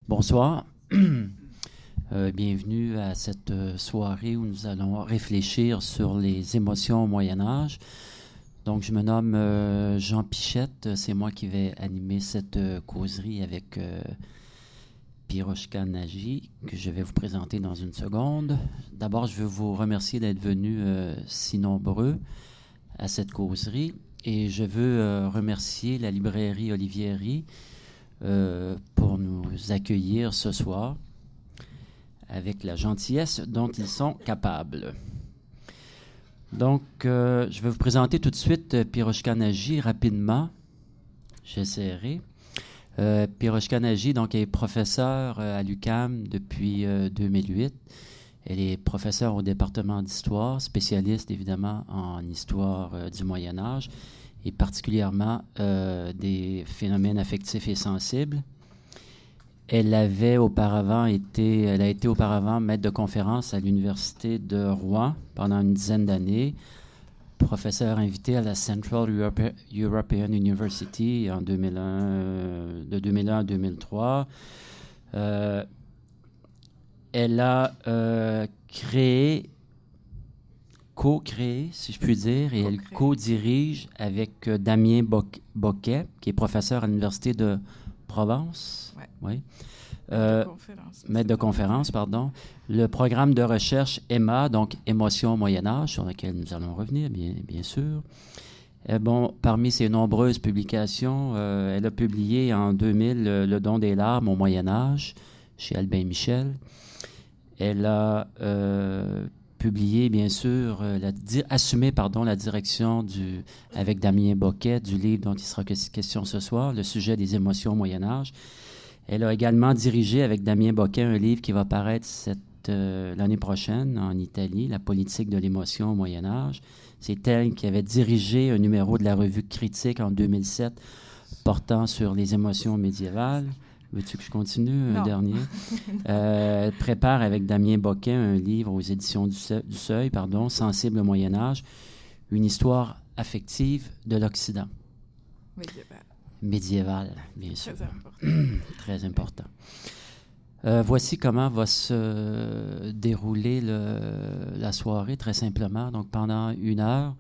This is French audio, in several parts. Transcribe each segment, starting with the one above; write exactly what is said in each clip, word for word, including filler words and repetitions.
Bonsoir. Euh, bienvenue à cette euh, soirée où nous allons réfléchir sur les émotions au Moyen-Âge. Donc, je me nomme euh, Jean Pichette. C'est moi qui vais animer cette euh, causerie avec euh, Piroshka Nagy, que je vais vous présenter dans une seconde. D'abord, je veux vous remercier d'être venus euh, si nombreux à cette causerie. Et je veux euh, remercier la librairie Olivieri euh, pour nous accueillir ce soir avec la gentillesse dont ils sont capables. Donc, euh, je vais vous présenter tout de suite euh, Piroshka Nagy rapidement. J'essaierai. Euh, Piroshka Nagy, donc, est professeure euh, à l'U Q A M depuis euh, deux mille huit. Elle est professeure au département d'histoire, spécialiste évidemment en histoire euh, du Moyen Âge et particulièrement euh, des phénomènes affectifs et sensibles. Elle avait auparavant été, elle a été auparavant maître de conférence à l'Université de Rouen pendant une dizaine d'années, professeur invité à la Central Europe- European University en deux mille un, euh, de deux mille un à deux mille trois. Euh, elle a euh, créé, co-créé, si je puis dire, et elle co-dirige avec euh, Damien Bo- Boquet, qui est professeur à l'Université de Provence. Ouais. Oui. Euh, conférence, maître de conférence, pardon. Le programme de recherche Emma, donc Émotions au Moyen-Âge, sur lequel nous allons revenir, bien, bien sûr. Euh, bon, parmi ses nombreuses publications, euh, elle a publié en deux mille euh, Le don des larmes au Moyen-Âge, chez Albin Michel. Elle a euh, publié, bien sûr, euh, la, di- assumé pardon, la direction du, avec Damien Boquet du livre dont il sera question ce soir, Le sujet des émotions au Moyen-Âge. Elle a également dirigé avec Damien Boquet un livre qui va paraître cette, euh, l'année prochaine en Italie, La politique de l'émotion au Moyen-Âge. C'est elle qui avait dirigé un numéro de la revue Critique en deux mille sept portant sur les émotions médiévales. Veux-tu que je continue un Non. dernier? Euh, elle prépare avec Damien Boquet un livre aux éditions du Seuil, du Seuil pardon, Sensible au Moyen-Âge, une histoire affective de l'Occident. Médiéval. Médiéval, bien sûr. Très important. Très important. Euh, voici comment va se dérouler le, la soirée, très simplement. Donc, pendant une heure,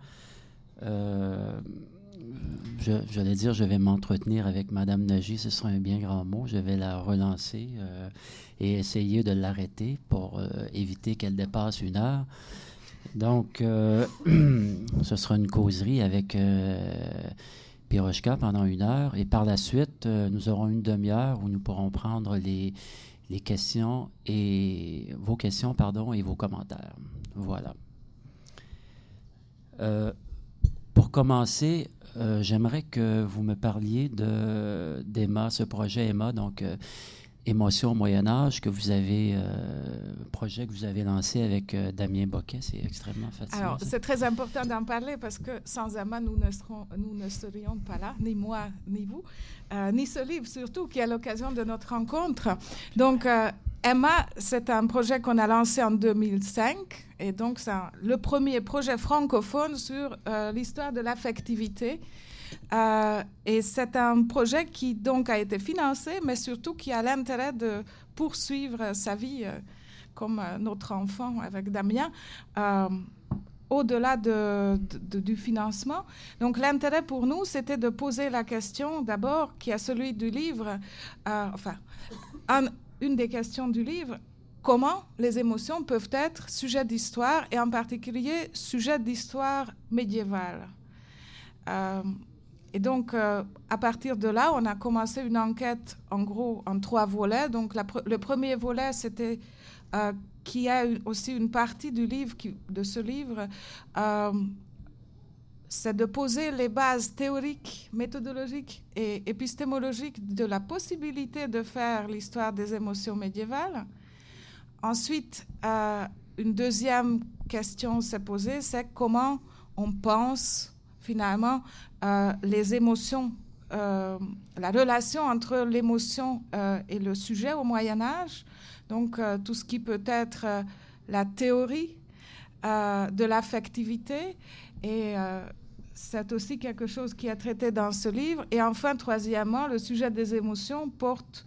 euh, je, j'allais dire, je vais m'entretenir avec Mme Nagy, ce sera un bien grand mot. Je vais la relancer euh, et essayer de l'arrêter pour euh, éviter qu'elle dépasse une heure. Donc, euh, ce sera une causerie avec euh, Piroshka pendant une heure. Et par la suite, euh, nous aurons une demi-heure où nous pourrons prendre les, les questions et vos questions, pardon, et vos commentaires. Voilà. Euh, pour commencer, euh, j'aimerais que vous me parliez de, d'Emma, ce projet Emma, donc euh, Émotions au Moyen-Âge, que vous avez, euh, projet que vous avez lancé avec euh, Damien Boquet. C'est extrêmement fascinant. Alors, ça. c'est très important d'en parler parce que sans Emma, nous ne, serons, nous ne serions pas là, ni moi, ni vous, euh, ni ce livre surtout, qui est l'occasion de notre rencontre. Donc, euh, Emma, c'est un projet qu'on a lancé en deux mille cinq, et donc c'est un, le premier projet francophone sur euh, l'histoire de l'affectivité. Euh, et c'est un projet qui donc a été financé, mais surtout qui a l'intérêt de poursuivre sa vie euh, comme euh, notre enfant avec Damien, euh, au-delà de, de, de, du financement. Donc l'intérêt pour nous, c'était de poser la question d'abord, qui est celui du livre, euh, enfin, un, une des questions du livre, comment les émotions peuvent être sujet d'histoire, et en particulier sujet d'histoire médiévale. Euh, Et donc, euh, à partir de là, on a commencé une enquête, en gros, en trois volets. Donc, la pr- le premier volet, c'était euh, qu'il y a aussi une partie du livre, qui, de ce livre, euh, c'est de poser les bases théoriques, méthodologiques et épistémologiques de la possibilité de faire l'histoire des émotions médiévales. Ensuite, euh, une deuxième question s'est posée, c'est comment on pense finalement euh, les émotions, euh, la relation entre l'émotion euh, et le sujet au Moyen-Âge, donc euh, tout ce qui peut être euh, la théorie euh, de l'affectivité, et euh, c'est aussi quelque chose qui est traité dans ce livre. Et enfin, troisièmement, le sujet des émotions porte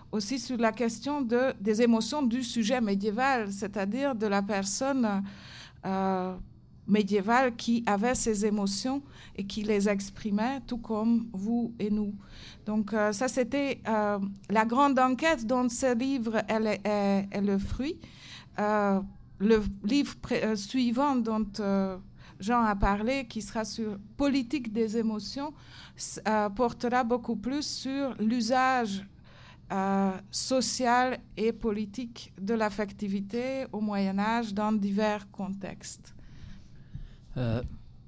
aussi sur la question de, des émotions du sujet médiéval, c'est-à-dire de la personne euh, médiévale qui avait ses émotions et qui les exprimait, tout comme vous et nous. Donc euh, ça, c'était euh, la grande enquête dont ce livre est, est, est le fruit. Euh, le livre pré- euh, suivant dont euh, Jean a parlé, qui sera sur politique des émotions, euh, portera beaucoup plus sur l'usage euh, social et politique de l'affectivité au Moyen-Âge dans divers contextes. Euh,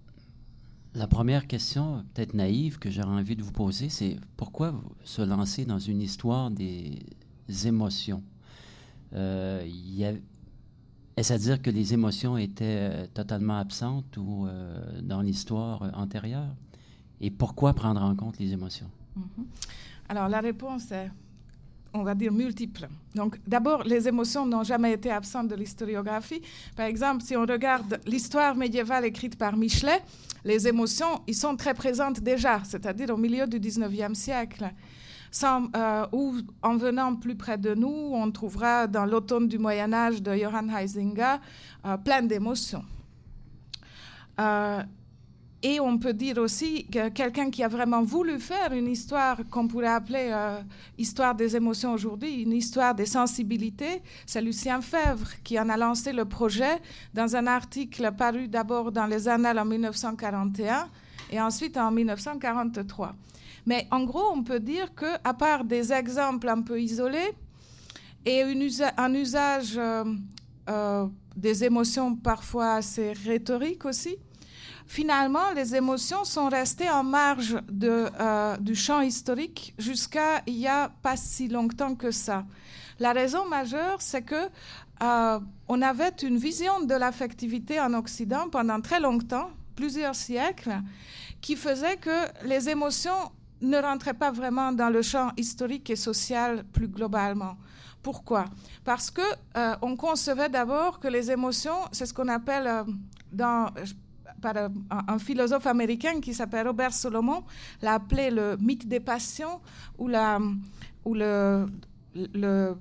la première question, peut-être naïve, que j'aurais envie de vous poser, c'est pourquoi se lancer dans une histoire des émotions? Euh, y a, est-ce à dire que les émotions étaient euh, totalement absentes ou euh, dans l'histoire euh, antérieure? Et pourquoi prendre en compte les émotions? Mm-hmm. Alors, la réponse est, on va dire, multiple. Donc, d'abord, les émotions n'ont jamais été absentes de l'historiographie. Par exemple, si on regarde l'histoire médiévale écrite par Michelet, les émotions, ils sont très présentes déjà, c'est-à-dire au milieu du dix-neuvième siècle. Sans, euh, ou en venant plus près de nous, on trouvera dans l'automne du Moyen-Âge de Johann Huizinga euh, plein d'émotions. Euh, Et on peut dire aussi que quelqu'un qui a vraiment voulu faire une histoire qu'on pourrait appeler euh, histoire des émotions aujourd'hui, une histoire des sensibilités, c'est Lucien Febvre qui en a lancé le projet dans un article paru d'abord dans les Annales en mille neuf cent quarante et un et ensuite en mille neuf cent quarante-trois. Mais en gros, on peut dire qu'à part des exemples un peu isolés et une usa- un usage euh, euh, des émotions parfois assez rhétoriques aussi, finalement, les émotions sont restées en marge de, euh, du champ historique jusqu'à il n'y a pas si longtemps que ça. La raison majeure, c'est que euh, on avait une vision de l'affectivité en Occident pendant très longtemps, plusieurs siècles, qui faisait que les émotions ne rentraient pas vraiment dans le champ historique et social plus globalement. Pourquoi? Parce que euh, on concevait d'abord que les émotions, c'est ce qu'on appelle euh, dans par un, un philosophe américain qui s'appelle Robert Solomon, l'a appelé le mythe des passions, ou la, ou le, le,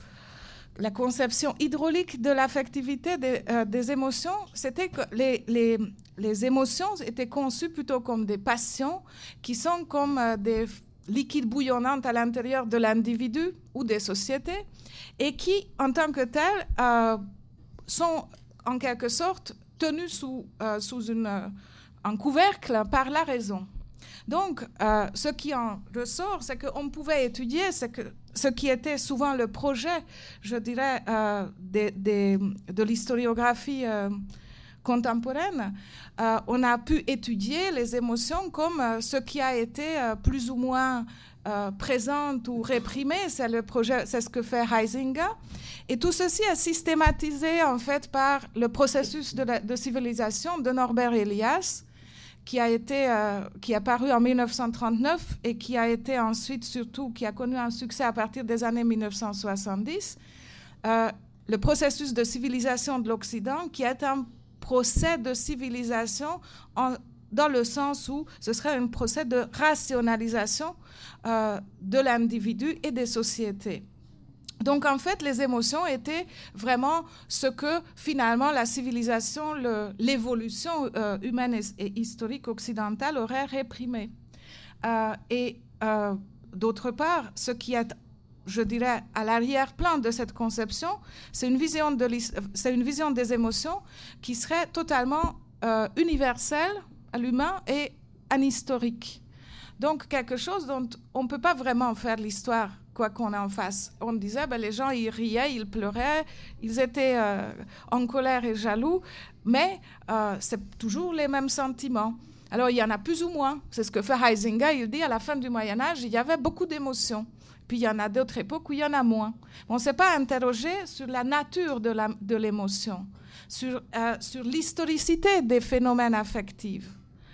la conception hydraulique de l'affectivité des, euh, des émotions. C'était que les, les, les émotions étaient conçues plutôt comme des passions qui sont comme euh, des liquides bouillonnants à l'intérieur de l'individu ou des sociétés et qui, en tant que telles, euh, sont en quelque sorte tenus sous, euh, sous une, euh, un couvercle par la raison. Donc, euh, ce qui en ressort, c'est qu'on pouvait étudier ce, que, ce qui était souvent le projet, je dirais, euh, de, de, de l'historiographie euh, contemporaine. Euh, on a pu étudier les émotions comme euh, ce qui a été euh, plus ou moins euh, présent ou réprimé. C'est le projet, c'est ce que fait Huizinga. Et tout ceci est systématisé en fait par le processus de, la, de civilisation de Norbert Elias, qui a été, euh, qui est apparu en mille neuf cent trente-neuf et qui a été ensuite surtout, qui a connu un succès à partir des années mille neuf cent soixante-dix. Euh, le processus de civilisation de l'Occident, qui est un procès de civilisation en, dans le sens où ce serait un procès de rationalisation euh, de l'individu et des sociétés. Donc, en fait, les émotions étaient vraiment ce que, finalement, la civilisation, le, l'évolution euh, humaine et, et historique occidentale aurait réprimé. Euh, et, euh, d'autre part, ce qui est, je dirais, à l'arrière-plan de cette conception, c'est une vision, de c'est une vision des émotions qui serait totalement euh, universelle à l'humain et anhistorique. Donc, quelque chose dont on ne peut pas vraiment faire l'histoire quoi qu'on en fasse. On disait, ben, les gens, ils riaient, ils pleuraient, ils étaient euh, en colère et jaloux, mais euh, c'est toujours les mêmes sentiments. Alors, il y en a plus ou moins. C'est ce que fait Huizinga. Il dit, à la fin du Moyen-Âge, il y avait beaucoup d'émotions. Puis, il y en a d'autres époques où il y en a moins. On ne s'est pas interrogé sur la nature de, la, de l'émotion, sur, euh, sur l'historicité des phénomènes affectifs.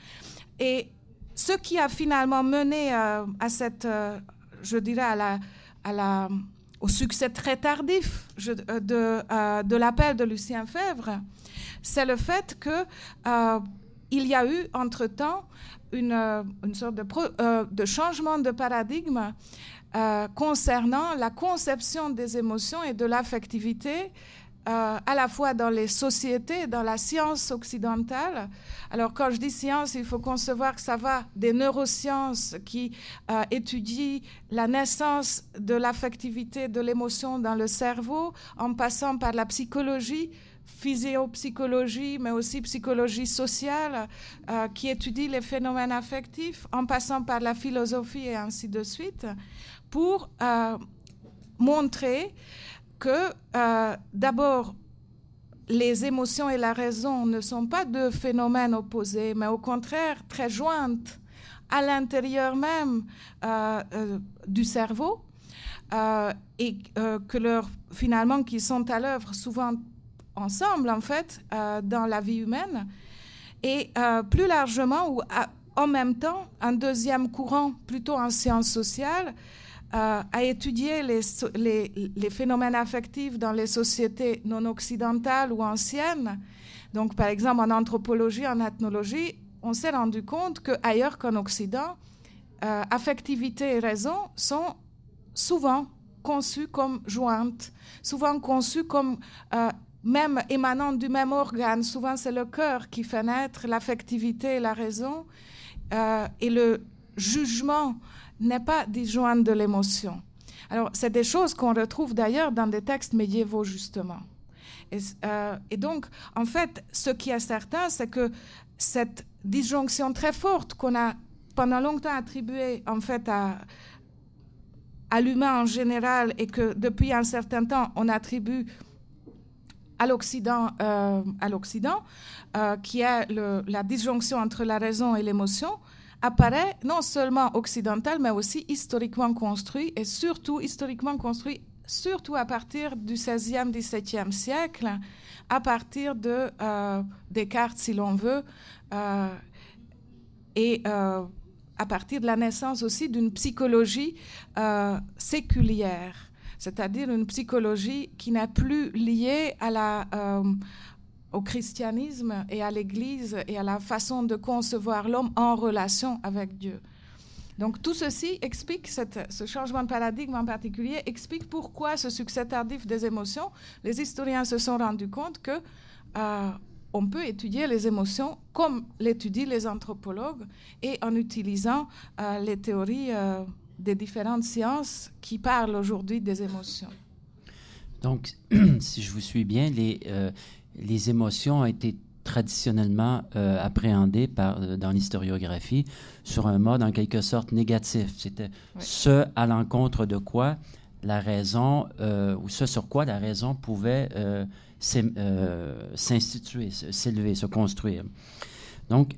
Et ce qui a finalement mené euh, à cette... Euh, je dirais, à la, à la, au succès très tardif je, de, euh, de l'appel de Lucien Febvre, c'est le fait qu'il euh, y a eu, entre-temps, une, une sorte de, pro, euh, de changement de paradigme euh, concernant la conception des émotions et de l'affectivité, euh, à la fois dans les sociétés, dans la science occidentale. Alors, quand je dis science, il faut concevoir que ça va des neurosciences qui euh, étudient la naissance de l'affectivité, de l'émotion dans le cerveau, en passant par la psychologie, physiopsychologie, mais aussi psychologie sociale, euh, qui étudie les phénomènes affectifs, en passant par la philosophie et ainsi de suite, pour euh, montrer que, euh, d'abord, les émotions et la raison ne sont pas deux phénomènes opposés, mais au contraire très jointes à l'intérieur même euh, euh, du cerveau, euh, et euh, que leur, finalement, qu'ils sont à l'œuvre souvent ensemble, en fait, euh, dans la vie humaine. Et euh, plus largement, ou à, en même temps, un deuxième courant, plutôt en sciences sociales, euh, a étudié les, les, les phénomènes affectifs dans les sociétés non occidentales ou anciennes. Donc, par exemple, en anthropologie, en ethnologie, on s'est rendu compte qu'ailleurs qu'en Occident, euh, affectivité et raison sont souvent conçues comme jointes, souvent conçues comme euh, même émanant du même organe. Souvent, c'est le cœur qui fait naître l'affectivité et la raison. Euh, et le jugement n'est pas disjoint de l'émotion. Alors, c'est des choses qu'on retrouve d'ailleurs dans des textes médiévaux, justement. Et, euh, et donc, en fait, ce qui est certain, c'est que cette disjonction très forte qu'on a pendant longtemps attribuée, en fait, à, à l'humain en général, et que depuis un certain temps, on attribue à l'Occident, euh, à l'Occident euh, qui est le, la disjonction entre la raison et l'émotion, apparaît non seulement occidental, mais aussi historiquement construit, et surtout historiquement construit, surtout à partir du seizième, dix-septième siècle, à partir de euh, Descartes, si l'on veut, euh, et euh, à partir de la naissance aussi d'une psychologie euh, séculière, c'est-à-dire une psychologie qui n'est plus liée à la, euh, au christianisme et à l'Église et à la façon de concevoir l'homme en relation avec Dieu. Donc tout ceci explique, cette, ce changement de paradigme en particulier, explique pourquoi ce succès tardif des émotions. Les historiens se sont rendus compte que euh, on peut étudier les émotions comme l'étudient les anthropologues et en utilisant euh, les théories euh, des différentes sciences qui parlent aujourd'hui des émotions. Donc, si je vous suis bien, les, euh, les émotions ont été traditionnellement euh, appréhendées par, euh, dans l'historiographie sur un mode en quelque sorte négatif. C'était oui. ce à l'encontre de quoi la raison, euh, ou ce sur quoi la raison pouvait euh, euh, s'instituer, s'élever, se construire. Donc,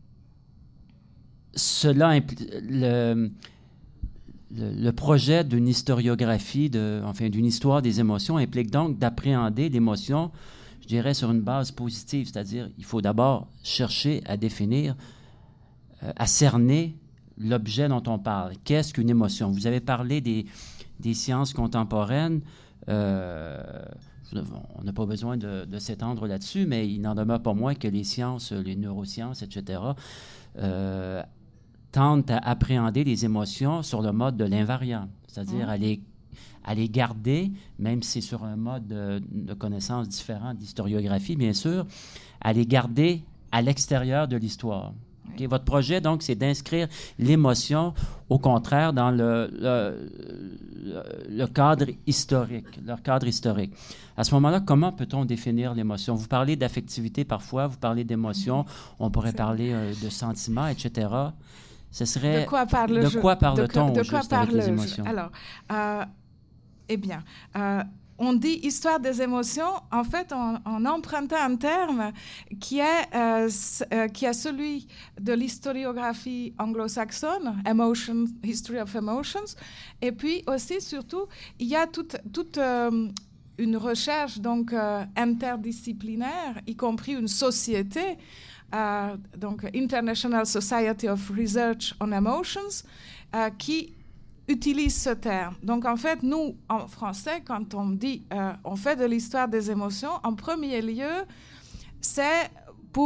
cela implique... Le, Le, le projet d'une historiographie, de, enfin d'une histoire des émotions, implique donc d'appréhender l'émotion, je dirais, sur une base positive, c'est-à-dire il faut d'abord chercher à définir, euh, à cerner l'objet dont on parle. Qu'est-ce qu'une émotion? Vous avez parlé des, des sciences contemporaines. Euh, on n'a pas besoin de, de s'étendre là-dessus, mais il n'en demeure pas moins que les sciences, les neurosciences, et cetera, euh, tendent à appréhender les émotions sur le mode de l'invariant, c'est-à-dire mmh. à, les, à les garder, même si c'est sur un mode de, de connaissance différent d'historiographie, bien sûr, à les garder à l'extérieur de l'histoire. Okay? Votre projet, donc, c'est d'inscrire l'émotion, au contraire, dans le, le, le, le cadre historique, leur cadre historique. À ce moment-là, comment peut-on définir l'émotion? Vous parlez d'affectivité parfois, vous parlez d'émotion, mmh. on pourrait c'est parler euh, de sentiments, et cetera. Ce serait, de quoi parle de quoi parle-t-on de, au de quoi juste parle avec les émotions? Alors, euh, eh bien, euh, on dit histoire des émotions, en fait, en, en empruntant un terme qui est, euh, euh, qui est celui de l'historiographie anglo-saxonne, emotion, History of Emotions, et puis aussi, surtout, il y a toute, toute euh, une recherche donc euh, interdisciplinaire, y compris une société, Euh, donc International Society of Research on Emotions, euh, qui utilise ce terme. Donc en fait, nous, en français, quand on dit euh, on fait de l'histoire des émotions, en premier lieu, c'est pour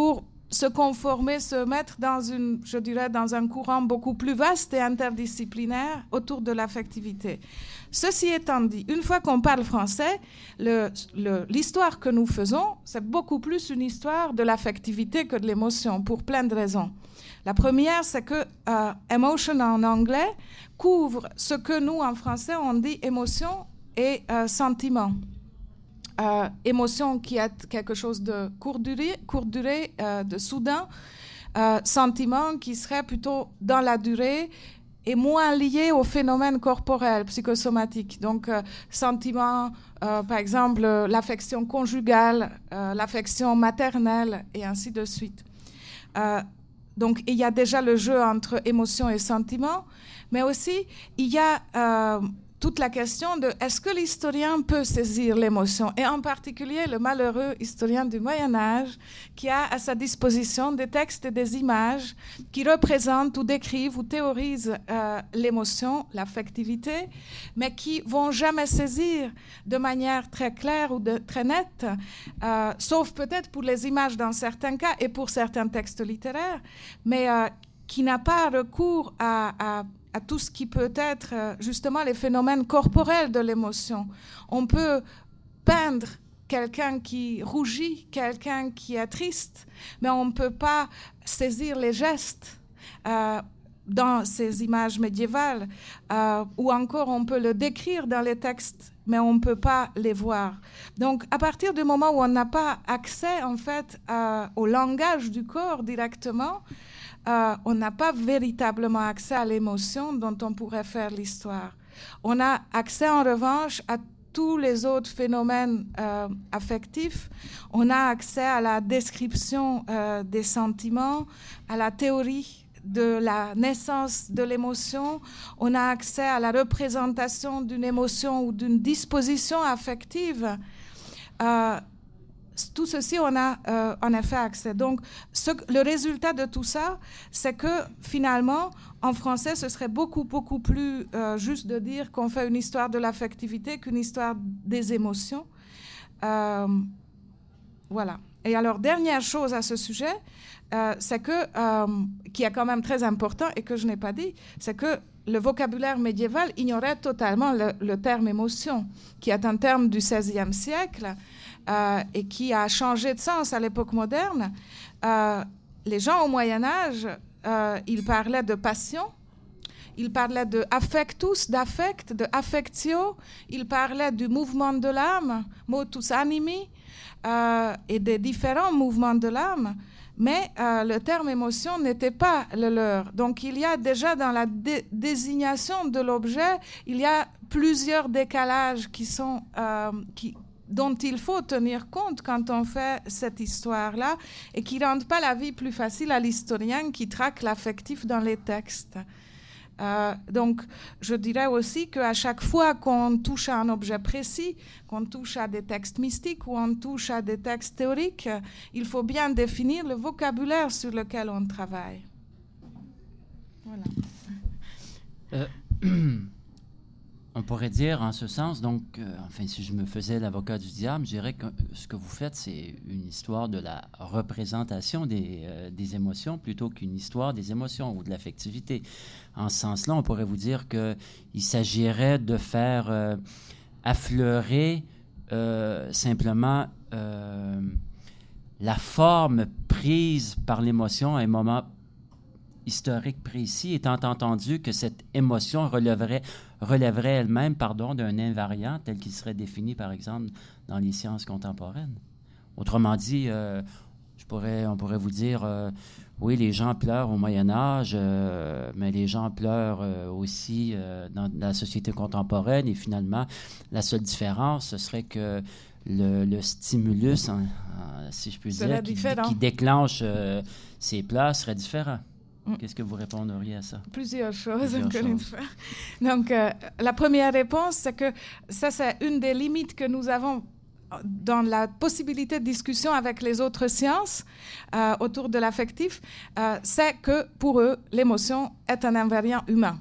se conformer, se mettre dans, une, je dirais, dans un courant beaucoup plus vaste et interdisciplinaire autour de l'affectivité. Ceci étant dit, une fois qu'on parle français, le, le, l'histoire que nous faisons, c'est beaucoup plus une histoire de l'affectivité que de l'émotion, pour plein de raisons. La première, c'est que euh, emotion en anglais couvre ce que nous, en français, on dit émotion et euh, sentiment. Euh, émotion qui est quelque chose de courte durée, courte durée euh, de soudain, euh, sentiment qui serait plutôt dans la durée et moins lié au phénomène corporel, psychosomatique. Donc, euh, sentiment, euh, par exemple, euh, l'affection conjugale, euh, l'affection maternelle, et ainsi de suite. Euh, donc, il y a déjà le jeu entre émotion et sentiment, mais aussi, il y a... Euh, toute la question de est-ce que l'historien peut saisir l'émotion, et en particulier le malheureux historien du Moyen-Âge qui a à sa disposition des textes et des images qui représentent ou décrivent ou théorisent euh, l'émotion, l'affectivité, mais qui vont jamais saisir de manière très claire ou de, très nette, euh, sauf peut-être pour les images dans certains cas et pour certains textes littéraires, mais euh, qui n'a pas recours à, à à tout ce qui peut être euh, justement les phénomènes corporels de l'émotion. On peut peindre quelqu'un qui rougit, quelqu'un qui est triste, mais on ne peut pas saisir les gestes euh, dans ces images médiévales, euh, ou encore on peut le décrire dans les textes, mais on ne peut pas les voir. Donc, à partir du moment où on n'a pas accès, en fait, euh, au langage du corps directement, Euh, on n'a pas véritablement accès à l'émotion dont on pourrait faire l'histoire. On a accès en revanche à tous les autres phénomènes euh, affectifs. On a accès à la description euh, des sentiments, à la théorie de la naissance de l'émotion. On a accès à la représentation d'une émotion ou d'une disposition affective. Euh, Tout ceci, on a euh, en effet accès. Donc, ce, le résultat de tout ça, c'est que finalement, en français, ce serait beaucoup, beaucoup plus euh, juste de dire qu'on fait une histoire de l'affectivité qu'une histoire des émotions. Euh, voilà. Et alors, dernière chose à ce sujet, euh, c'est que, euh, qui est quand même très important et que je n'ai pas dit, c'est que le vocabulaire médiéval ignorait totalement le, le terme émotion, qui est un terme du seizième siècle, Euh, et qui a changé de sens à l'époque moderne. Euh, les gens au Moyen-Âge, euh, ils parlaient de passion, ils parlaient de affectus, d'affect, de affectio, ils parlaient du mouvement de l'âme, motus animi, euh, et des différents mouvements de l'âme, mais euh, le terme émotion n'était pas le leur. Donc il y a déjà dans la dé- désignation de l'objet, il y a plusieurs décalages qui sont... Euh, qui, dont il faut tenir compte quand on fait cette histoire-là et qui ne rendent pas la vie plus facile à l'historien qui traque l'affectif dans les textes. Euh, donc, je dirais aussi qu'à chaque fois qu'on touche à un objet précis, qu'on touche à des textes mystiques ou on touche à des textes théoriques, il faut bien définir le vocabulaire sur lequel on travaille. Voilà. Euh, On pourrait dire en ce sens, donc, euh, enfin, si je me faisais l'avocat du diable, je dirais que ce que vous faites, c'est une histoire de la représentation des, euh, des émotions plutôt qu'une histoire des émotions ou de l'affectivité. En ce sens-là, on pourrait vous dire qu'il s'agirait de faire euh, affleurer euh, simplement euh, la forme prise par l'émotion à un moment historique précis, étant entendu que cette émotion relèverait, relèverait elle-même pardon, d'un invariant tel qu'il serait défini, par exemple, dans les sciences contemporaines. Autrement dit, euh, je pourrais, on pourrait vous dire, euh, oui, les gens pleurent au Moyen-Âge, euh, mais les gens pleurent euh, aussi euh, dans la société contemporaine, et finalement, la seule différence, ce serait que le, le stimulus, hein, si je puis dire, qui, qui déclenche euh, ces pleurs serait différent. Qu'est-ce que vous répondriez à ça? Plusieurs choses, Plusieurs encore choses. une fois. Donc, euh, la première réponse, c'est que ça, c'est une des limites que nous avons dans la possibilité de discussion avec les autres sciences euh, autour de l'affectif, euh, c'est que pour eux, l'émotion est un invariant humain.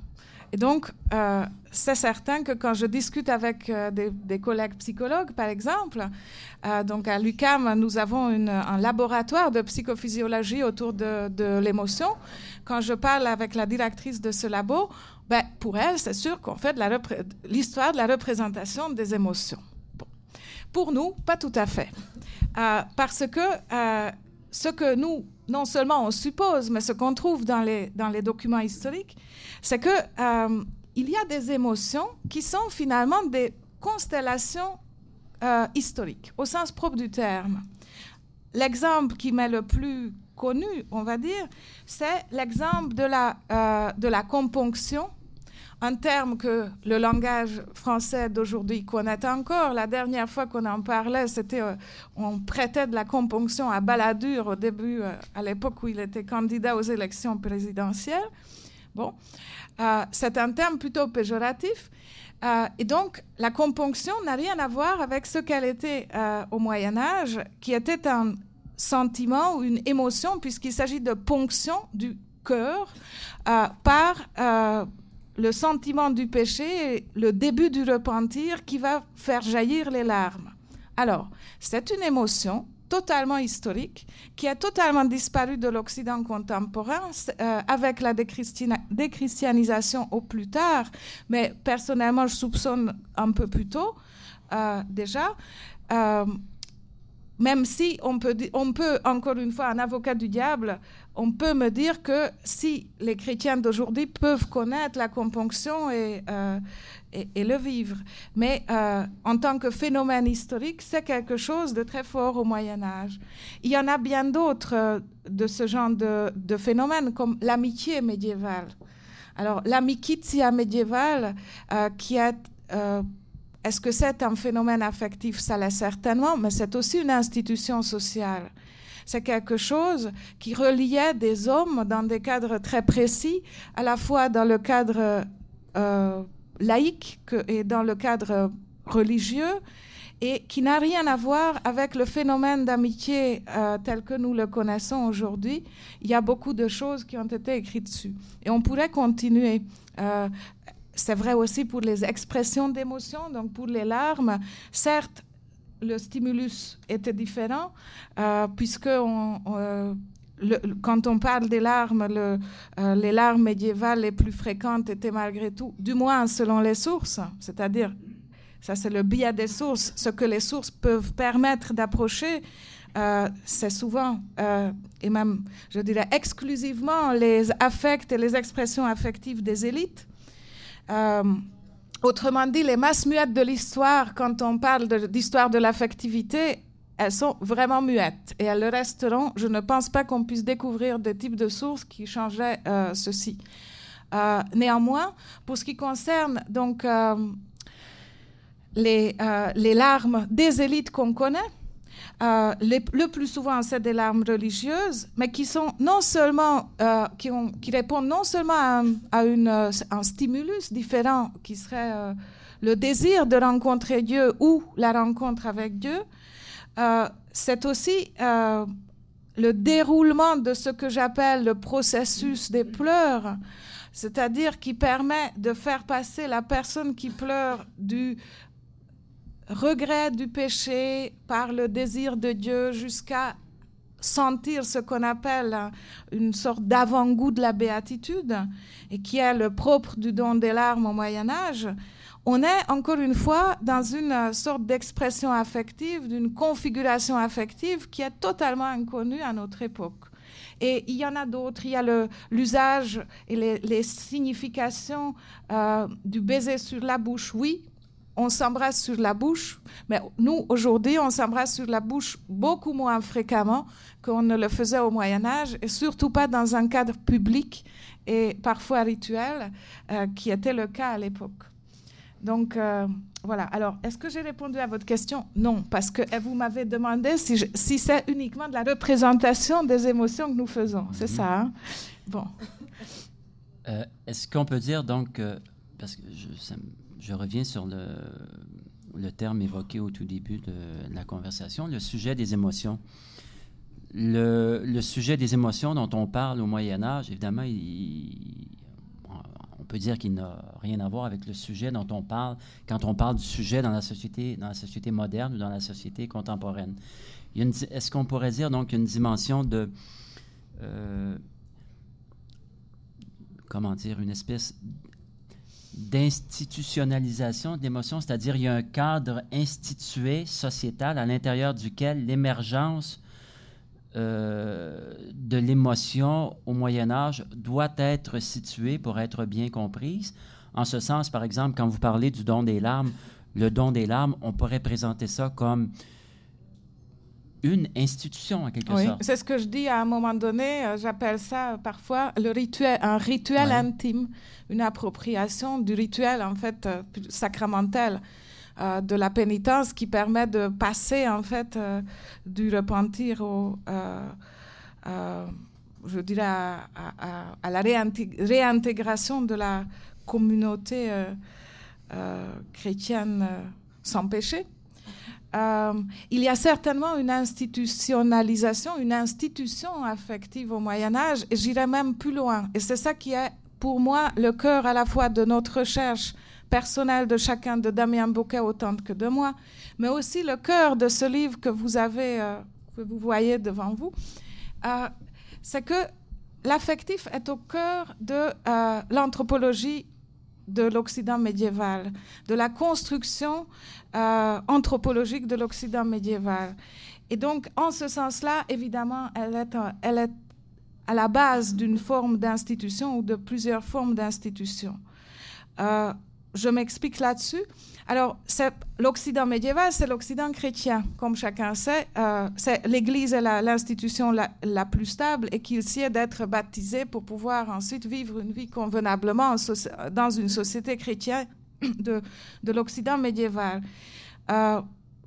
Et donc, euh, c'est certain que quand je discute avec euh, des, des collègues psychologues, par exemple, euh, donc à l'U Q A M, nous avons une, un laboratoire de psychophysiologie autour de, de l'émotion. Quand je parle avec la directrice de ce labo, ben, pour elle, c'est sûr qu'on fait de la repré- l'histoire de la représentation des émotions. Bon. Pour nous, pas tout à fait. Euh, parce que euh, ce que nous, non seulement on suppose, mais ce qu'on trouve dans les, dans les documents historiques, c'est qu'il euh, y a des émotions qui sont finalement des constellations euh, historiques, au sens propre du terme. L'exemple qui m'est le plus connu, on va dire, c'est l'exemple de la, euh, de la componction, un terme que le langage français d'aujourd'hui connaît encore. La dernière fois qu'on en parlait, c'était euh, on prêtait de la componction à Balladur au début, euh, à l'époque où il était candidat aux élections présidentielles. Bon, euh, c'est un terme plutôt péjoratif. Euh, et donc, la componction n'a rien à voir avec ce qu'elle était euh, au Moyen-Âge, qui était un sentiment ou une émotion, puisqu'il s'agit de ponction du cœur euh, par euh, le sentiment du péché et le début du repentir qui va faire jaillir les larmes. Alors, c'est une émotion totalement historique qui a totalement disparu de l'Occident contemporain euh, avec la déchristina- déchristianisation au plus tard, mais personnellement, je soupçonne un peu plus tôt euh, déjà. Euh, Même si on peut, on peut, encore une fois, un avocat du diable, on peut me dire que si les chrétiens d'aujourd'hui peuvent connaître la componction et, euh, et, et le vivre, mais euh, en tant que phénomène historique, c'est quelque chose de très fort au Moyen-Âge. Il y en a bien d'autres euh, de ce genre de, de phénomènes, comme l'amitié médiévale. Alors, l'amicizia médiévale, euh, qui est... Euh, Est-ce que c'est un phénomène affectif? Ça l'est certainement, mais c'est aussi une institution sociale. C'est quelque chose qui reliait des hommes dans des cadres très précis, à la fois dans le cadre euh, laïque que, et dans le cadre religieux, et qui n'a rien à voir avec le phénomène d'amitié euh, tel que nous le connaissons aujourd'hui. Il y a beaucoup de choses qui ont été écrites dessus. Et on pourrait continuer. Euh, C'est vrai aussi pour les expressions d'émotion, donc pour les larmes. Certes, le stimulus était différent, euh, puisque on, euh, le, quand on parle des larmes, le, euh, les larmes médiévales les plus fréquentes étaient malgré tout, du moins selon les sources, c'est-à-dire, ça c'est le biais des sources, ce que les sources peuvent permettre d'approcher, euh, c'est souvent, euh, et même, je dirais, exclusivement les affects et les expressions affectives des élites. Euh, autrement dit, les masses muettes de l'histoire, quand on parle de, d'histoire de l'affectivité, elles sont vraiment muettes et elles le resteront. Je ne pense pas qu'on puisse découvrir des types de sources qui changeraient euh, ceci. Euh, néanmoins, pour ce qui concerne donc euh, les, euh, les larmes des élites qu'on connaît, Euh, les, le plus souvent, c'est des larmes religieuses, mais qui sont non seulement, euh, qui, ont, qui répondent non seulement à, à une, un stimulus différent, qui serait euh, le désir de rencontrer Dieu ou la rencontre avec Dieu, euh, c'est aussi euh, le déroulement de ce que j'appelle le processus des pleurs, c'est-à-dire qui permet de faire passer la personne qui pleure du regret du péché par le désir de Dieu jusqu'à sentir ce qu'on appelle une sorte d'avant-goût de la béatitude et qui est le propre du don des larmes au Moyen-Âge, on est encore une fois dans une sorte d'expression affective, d'une configuration affective qui est totalement inconnue à notre époque. Et il y en a d'autres. Il y a le, l'usage et les, les significations euh, du baiser sur la bouche, oui. On s'embrasse sur la bouche, mais nous, aujourd'hui, on s'embrasse sur la bouche beaucoup moins fréquemment qu'on ne le faisait au Moyen-Âge, et surtout pas dans un cadre public et parfois rituel, euh, qui était le cas à l'époque. Donc, euh, voilà. Alors, est-ce que j'ai répondu à votre question? Non, parce que vous m'avez demandé si, je, si c'est uniquement de la représentation des émotions que nous faisons. C'est mm-hmm. ça, hein? Bon. Euh, est-ce qu'on peut dire, donc, euh, parce que je... Ça me... Je reviens sur le, le terme évoqué au tout début de la conversation, le sujet des émotions. Le, le sujet des émotions dont on parle au Moyen Âge, évidemment, il, on peut dire qu'il n'a rien à voir avec le sujet dont on parle quand on parle du sujet dans la société, dans la société moderne ou dans la société contemporaine. Il y a une, est-ce qu'on pourrait dire donc une dimension de euh, comment dire, une espèce d'institutionnalisation de l'émotion, c'est-à-dire il y a un cadre institué, sociétal, à l'intérieur duquel l'émergence euh, de l'émotion au Moyen Âge doit être située pour être bien comprise. En ce sens, par exemple, quand vous parlez du don des larmes, le don des larmes, on pourrait présenter ça comme une institution, en quelque oui, sorte. C'est ce que je dis à un moment donné. Euh, j'appelle ça parfois le rituel, un rituel ouais. intime, une appropriation du rituel, en fait, euh, sacramentel euh, de la pénitence qui permet de passer, en fait, euh, du repentir au... Euh, euh, je dirais à, à, à la réintég- réintégration de la communauté euh, euh, chrétienne euh, sans péché. Euh, il y a certainement une institutionnalisation, une institution affective au Moyen-Âge, et j'irais même plus loin. Et c'est ça qui est, pour moi, le cœur à la fois de notre recherche personnelle de chacun, de Damien Bouquet autant que de moi, mais aussi le cœur de ce livre que vous avez, euh, que vous voyez devant vous. Euh, c'est que l'affectif est au cœur de euh, l'anthropologie de l'Occident médiéval, de la construction euh, anthropologique de l'Occident médiéval. Et donc, en ce sens-là, évidemment, elle est, elle est à la base d'une forme d'institution ou de plusieurs formes d'institutions. Euh, je m'explique là-dessus. Alors, c'est, l'Occident médiéval, c'est l'Occident chrétien, comme chacun sait. Euh, c'est, L'Église est la, l'institution la, la plus stable et qu'il sied d'être baptisé pour pouvoir ensuite vivre une vie convenablement so- dans une société chrétienne de, de l'Occident médiéval. Euh,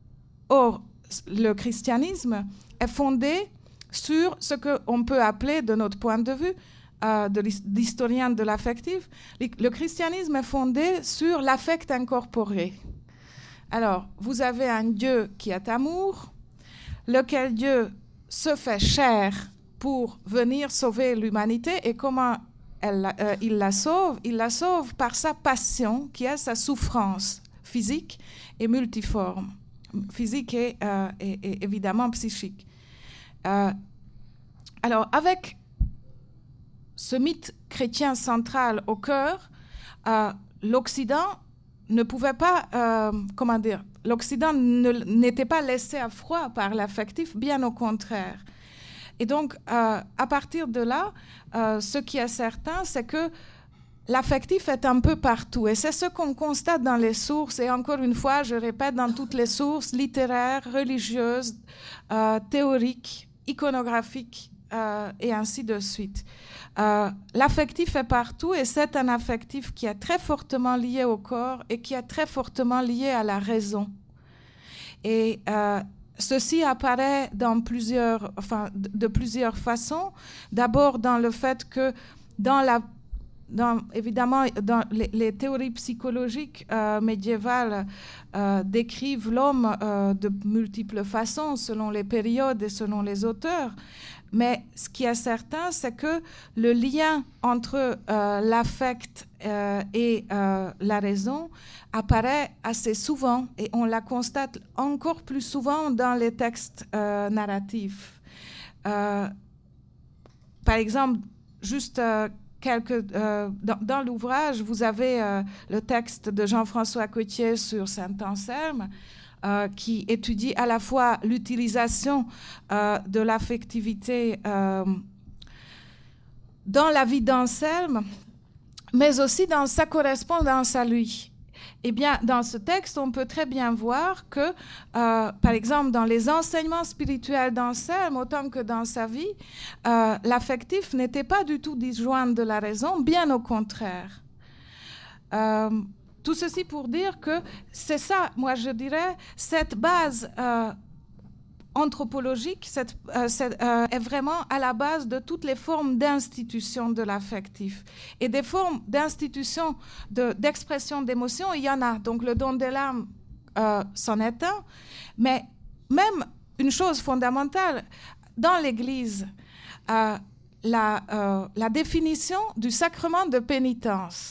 or, le christianisme est fondé sur ce qu'on peut appeler, de notre point de vue, Euh, de l'historien de l'affectif, le christianisme est fondé sur l'affect incorporé. Alors, vous avez un Dieu qui est amour, lequel Dieu se fait chair pour venir sauver l'humanité. Et comment elle, euh, il la sauve? Il la sauve par sa passion, qui est sa souffrance physique et multiforme, physique et, euh, et, et évidemment psychique. Euh, alors, avec ce mythe chrétien central au cœur, euh, l'Occident ne pouvait pas, euh, comment dire, l'Occident ne, n'était pas laissé à froid par l'affectif, bien au contraire. Et donc, euh, à partir de là, euh, ce qui est certain, c'est que l'affectif est un peu partout. Et c'est ce qu'on constate dans les sources, et encore une fois, je répète, dans toutes les sources littéraires, religieuses, euh, théoriques, iconographiques, euh, et ainsi de suite. Euh, l'affectif est partout et c'est un affectif qui est très fortement lié au corps et qui est très fortement lié à la raison. Et euh, ceci apparaît dans plusieurs, enfin, de, de plusieurs façons. D'abord dans le fait que, dans la, dans, évidemment, dans les, les théories psychologiques euh, médiévales euh, décrivent l'homme euh, de multiples façons, selon les périodes et selon les auteurs. Mais ce qui est certain, c'est que le lien entre euh, l'affect euh, et euh, la raison apparaît assez souvent et on la constate encore plus souvent dans les textes euh, narratifs. Euh, par exemple, juste euh, quelques, euh, dans, dans l'ouvrage, vous avez euh, le texte de Jean-François Cotier sur Saint-Anselme, Euh, qui étudie à la fois l'utilisation euh, de l'affectivité euh, dans la vie d'Anselme, mais aussi dans sa correspondance à lui. Eh bien, dans ce texte, on peut très bien voir que, euh, par exemple, dans les enseignements spirituels d'Anselme, autant que dans sa vie, euh, l'affectif n'était pas du tout disjoint de la raison, bien au contraire. Euh, Tout ceci pour dire que c'est ça, moi je dirais, cette base euh, anthropologique cette, euh, cette, euh, est vraiment à la base de toutes les formes d'institution de l'affectif. Et des formes d'institution, de, d'expression d'émotion, il y en a. Donc le don des larmes, euh, c'en est un. Mais même une chose fondamentale, dans l'Église, euh, la, euh, la définition du sacrement de pénitence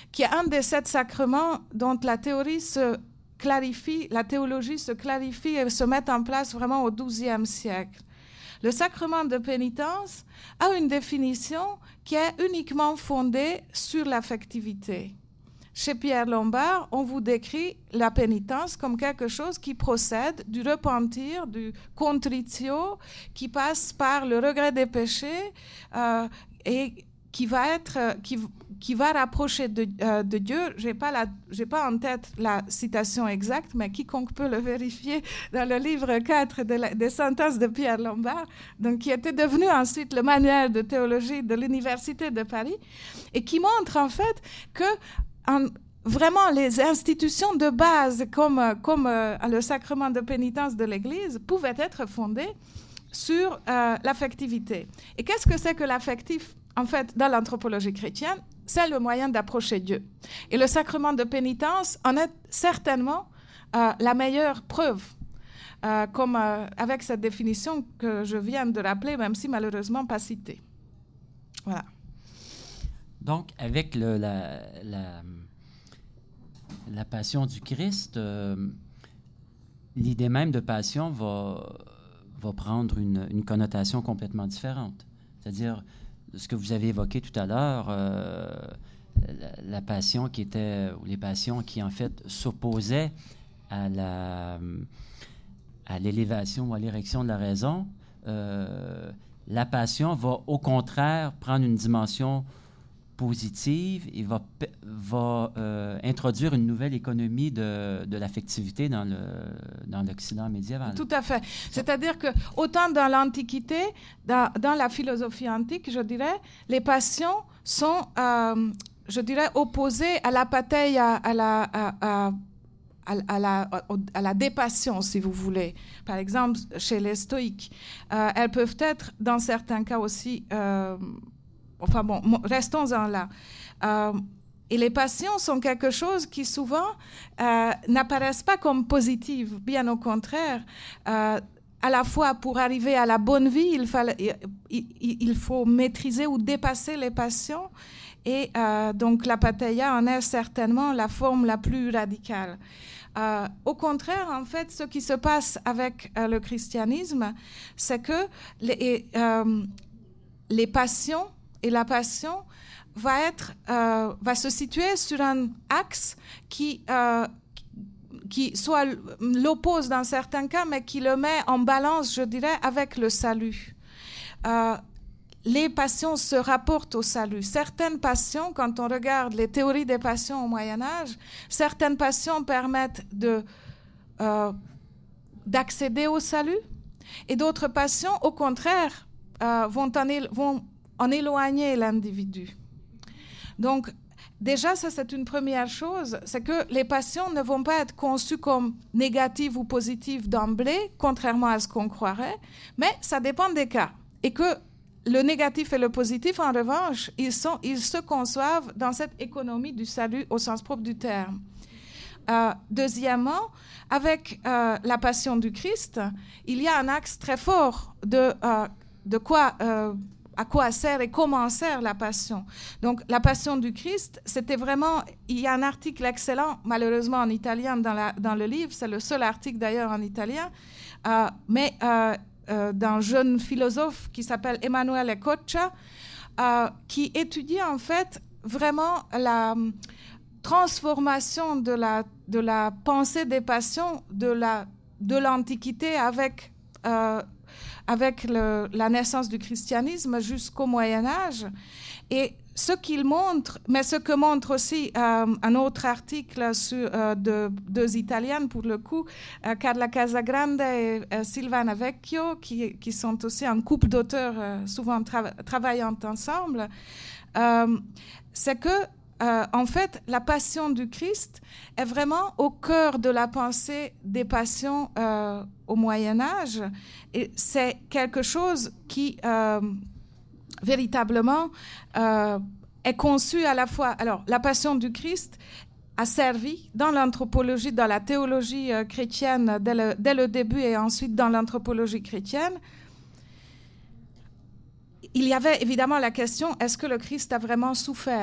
qui est un des sept sacrements dont la théorie se clarifie, la théologie se clarifie et se met en place vraiment au douzième siècle. Le sacrement de pénitence a une définition qui est uniquement fondée sur l'affectivité. Chez Pierre Lombard, on vous décrit la pénitence comme quelque chose qui procède du repentir, du contritio, qui passe par le regret des péchés euh, et qui va être, qui, qui va rapprocher de, euh, de Dieu. J'ai pas la, j'ai pas en tête la citation exacte, mais quiconque peut le vérifier dans le livre quatre de la, des sentences de Pierre Lombard, donc qui était devenu ensuite le manuel de théologie de l'Université de Paris, et qui montre en fait que en, vraiment les institutions de base, comme, comme euh, le sacrement de pénitence de l'Église, pouvaient être fondées sur euh, l'affectivité. Et qu'est-ce que c'est que l'affectif? En fait, dans l'anthropologie chrétienne, c'est le moyen d'approcher Dieu. Et le sacrement de pénitence en est certainement euh, la meilleure preuve, euh, comme euh, avec cette définition que je viens de rappeler, même si malheureusement pas citée. Voilà. Donc, avec le, la, la, la passion du Christ, euh, l'idée même de passion va, va prendre une, une connotation complètement différente. C'est-à-dire, ce que vous avez évoqué tout à l'heure, euh, la, la passion qui était, ou les passions qui, en fait, s'opposaient à la, à l'élévation ou à l'érection de la raison, euh, la passion va, au contraire, prendre une dimension positive et va, va euh, introduire une nouvelle économie de, de l'affectivité dans, le, dans l'Occident médiéval. Tout à fait. C'est-à-dire que autant dans l'Antiquité, dans, dans la philosophie antique, je dirais, les passions sont, euh, je dirais, opposées à l'apatheia, à la... À, à, À la, à la dépassion, si vous voulez. Par exemple, chez les stoïques, euh, elles peuvent être, dans certains cas aussi, euh, enfin bon, restons-en là. Euh, et les passions sont quelque chose qui souvent euh, n'apparaissent pas comme positives, bien au contraire. Euh, à la fois, pour arriver à la bonne vie, il, fallait, il, il faut maîtriser ou dépasser les passions. Et euh, donc, l'apatheia en est certainement la forme la plus radicale. Euh, au contraire, en fait, ce qui se passe avec euh, le christianisme, c'est que les, euh, les passions et la passion va, être, euh, va se situer sur un axe qui, euh, qui soit l'oppose dans certains cas, mais qui le met en balance, je dirais, avec le salut. Euh, Les passions se rapportent au salut. Certaines passions, quand on regarde les théories des passions au Moyen-Âge, certaines passions permettent de, euh, d'accéder au salut et d'autres passions, au contraire, euh, vont, en élo- vont en éloigner l'individu. Donc, déjà, ça, c'est une première chose, c'est que les passions ne vont pas être conçues comme négatives ou positives d'emblée, contrairement à ce qu'on croirait, mais ça dépend des cas. Et que le négatif et le positif, en revanche, ils, sont, ils se conçoivent dans cette économie du salut au sens propre du terme. Euh, deuxièmement, avec euh, la passion du Christ, il y a un axe très fort de, euh, de quoi, euh, à quoi sert et comment sert la passion. Donc, la passion du Christ, c'était vraiment... Il y a un article excellent, malheureusement en italien dans, la, dans le livre, c'est le seul article d'ailleurs en italien, euh, mais... Euh, Euh, d'un jeune philosophe qui s'appelle Emanuele Coccia, euh, qui étudie en fait vraiment la um, transformation de la, de la pensée des passions de, la, de l'Antiquité avec, euh, avec le, la naissance du christianisme jusqu'au Moyen-Âge. Et ce qu'il montre, mais ce que montre aussi euh, un autre article sur, euh, de deux Italiennes, pour le coup, euh, Carla Casagrande et euh, Silvana Vecchio, qui, qui sont aussi un couple d'auteurs euh, souvent tra- travaillant ensemble, euh, c'est que, euh, en fait, la passion du Christ est vraiment au cœur de la pensée des passions euh, au Moyen-Âge. Et c'est quelque chose qui... Euh, véritablement euh, est conçu à la fois... Alors, la passion du Christ a servi dans l'anthropologie, dans la théologie euh, chrétienne dès le, dès le début et ensuite dans l'anthropologie chrétienne. Il y avait évidemment la question, est-ce que le Christ a vraiment souffert?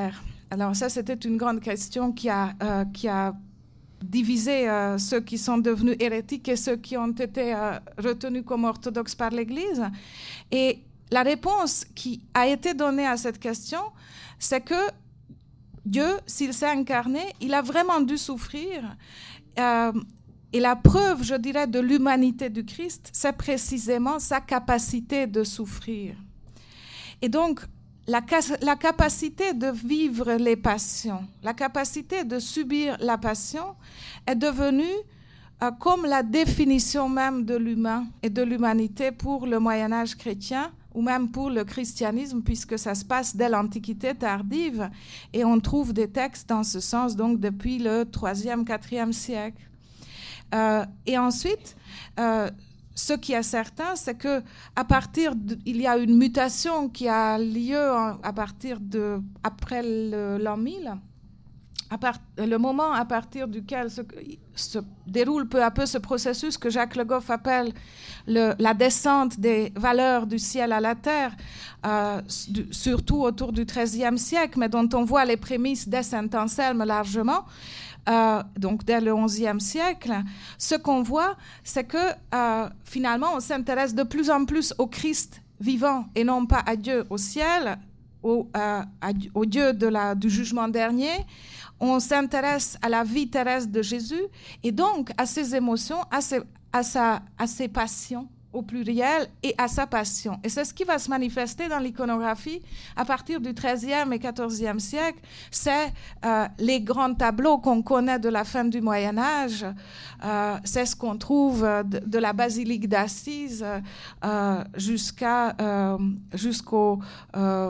Alors ça, c'était une grande question qui a, euh, qui a divisé euh, ceux qui sont devenus hérétiques et ceux qui ont été euh, retenus comme orthodoxes par l'Église. Et la réponse qui a été donnée à cette question, c'est que Dieu, s'il s'est incarné, il a vraiment dû souffrir. Euh, et la preuve, je dirais, de l'humanité du Christ, c'est précisément sa capacité de souffrir. Et donc, La, la capacité de vivre les passions, la capacité de subir la passion est devenue euh, comme la définition même de l'humain et de l'humanité pour le Moyen-Âge chrétien ou même pour le christianisme, puisque ça se passe dès l'Antiquité tardive et on trouve des textes dans ce sens donc depuis le troisième, quatrième siècle. Euh, et ensuite, euh, ce qui est certain, c'est que à partir de, il y a une mutation qui a lieu en, à partir de après le, l'an mille, à part, le moment à partir duquel se, se déroule peu à peu ce processus que Jacques Le Goff appelle le, la descente des valeurs du ciel à la terre, euh, du, surtout autour du treizième siècle, mais dont on voit les prémices dès Saint Anselme largement. Euh, donc dès le onzième siècle, ce qu'on voit, c'est que euh, finalement, on s'intéresse de plus en plus au Christ vivant et non pas à Dieu au ciel, au, euh, à, au Dieu de la, du jugement dernier. On s'intéresse à la vie terrestre de Jésus et donc à ses émotions, à ses, à sa, à ses passions au pluriel et à sa passion. Et c'est ce qui va se manifester dans l'iconographie à partir du treizième et quatorzième siècle. C'est euh, les grands tableaux qu'on connaît de la fin du Moyen-Âge. Euh, c'est ce qu'on trouve de, de la basilique d'Assise euh, jusqu'à, euh, jusqu'au euh,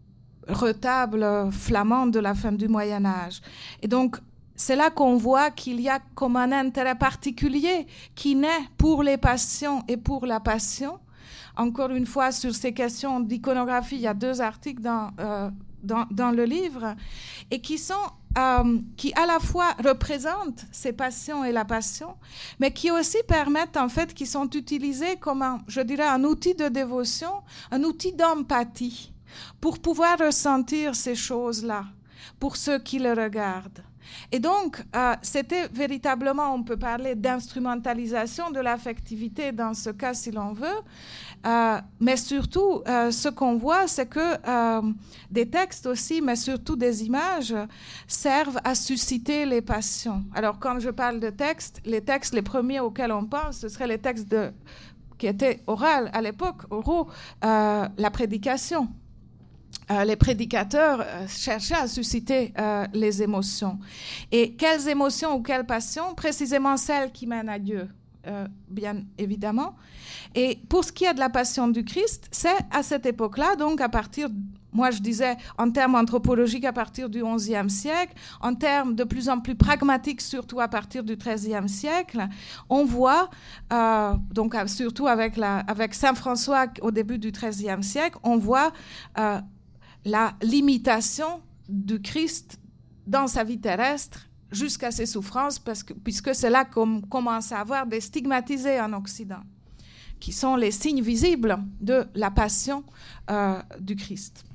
retable flamand de la fin du Moyen-Âge. Et donc, c'est là qu'on voit qu'il y a comme un intérêt particulier qui naît pour les passions et pour la passion. Encore une fois, sur ces questions d'iconographie, il y a deux articles dans, euh, dans, dans le livre, et qui sont, euh, qui à la fois représentent ces passions et la passion, mais qui aussi permettent, en fait, qui sont utilisés comme, un, je dirais, un outil de dévotion, un outil d'empathie, pour pouvoir ressentir ces choses-là, pour ceux qui le regardent. Et donc, euh, c'était véritablement, on peut parler d'instrumentalisation de l'affectivité dans ce cas, si l'on veut, euh, mais surtout, euh, ce qu'on voit, c'est que euh, des textes aussi, mais surtout des images, servent à susciter les passions. Alors, quand je parle de textes, les textes, les premiers auxquels on pense, ce seraient les textes de, qui étaient oraux à l'époque, oraux, euh, la prédication. Euh, les prédicateurs euh, cherchaient à susciter euh, les émotions. Et quelles émotions ou quelles passions? Précisément celles qui mènent à Dieu, euh, bien évidemment. Et pour ce qui est de la passion du Christ, c'est à cette époque-là, donc à partir, moi je disais en termes anthropologiques à partir du onzième siècle, en termes de plus en plus pragmatiques, surtout à partir du treizième siècle, on voit, euh, donc surtout avec, la, avec Saint François au début du treizième siècle, on voit euh, la limitation du Christ dans sa vie terrestre jusqu'à ses souffrances, parce que, puisque c'est là qu'on commence à avoir des stigmatisés en Occident, qui sont les signes visibles de la passion euh, du Christ.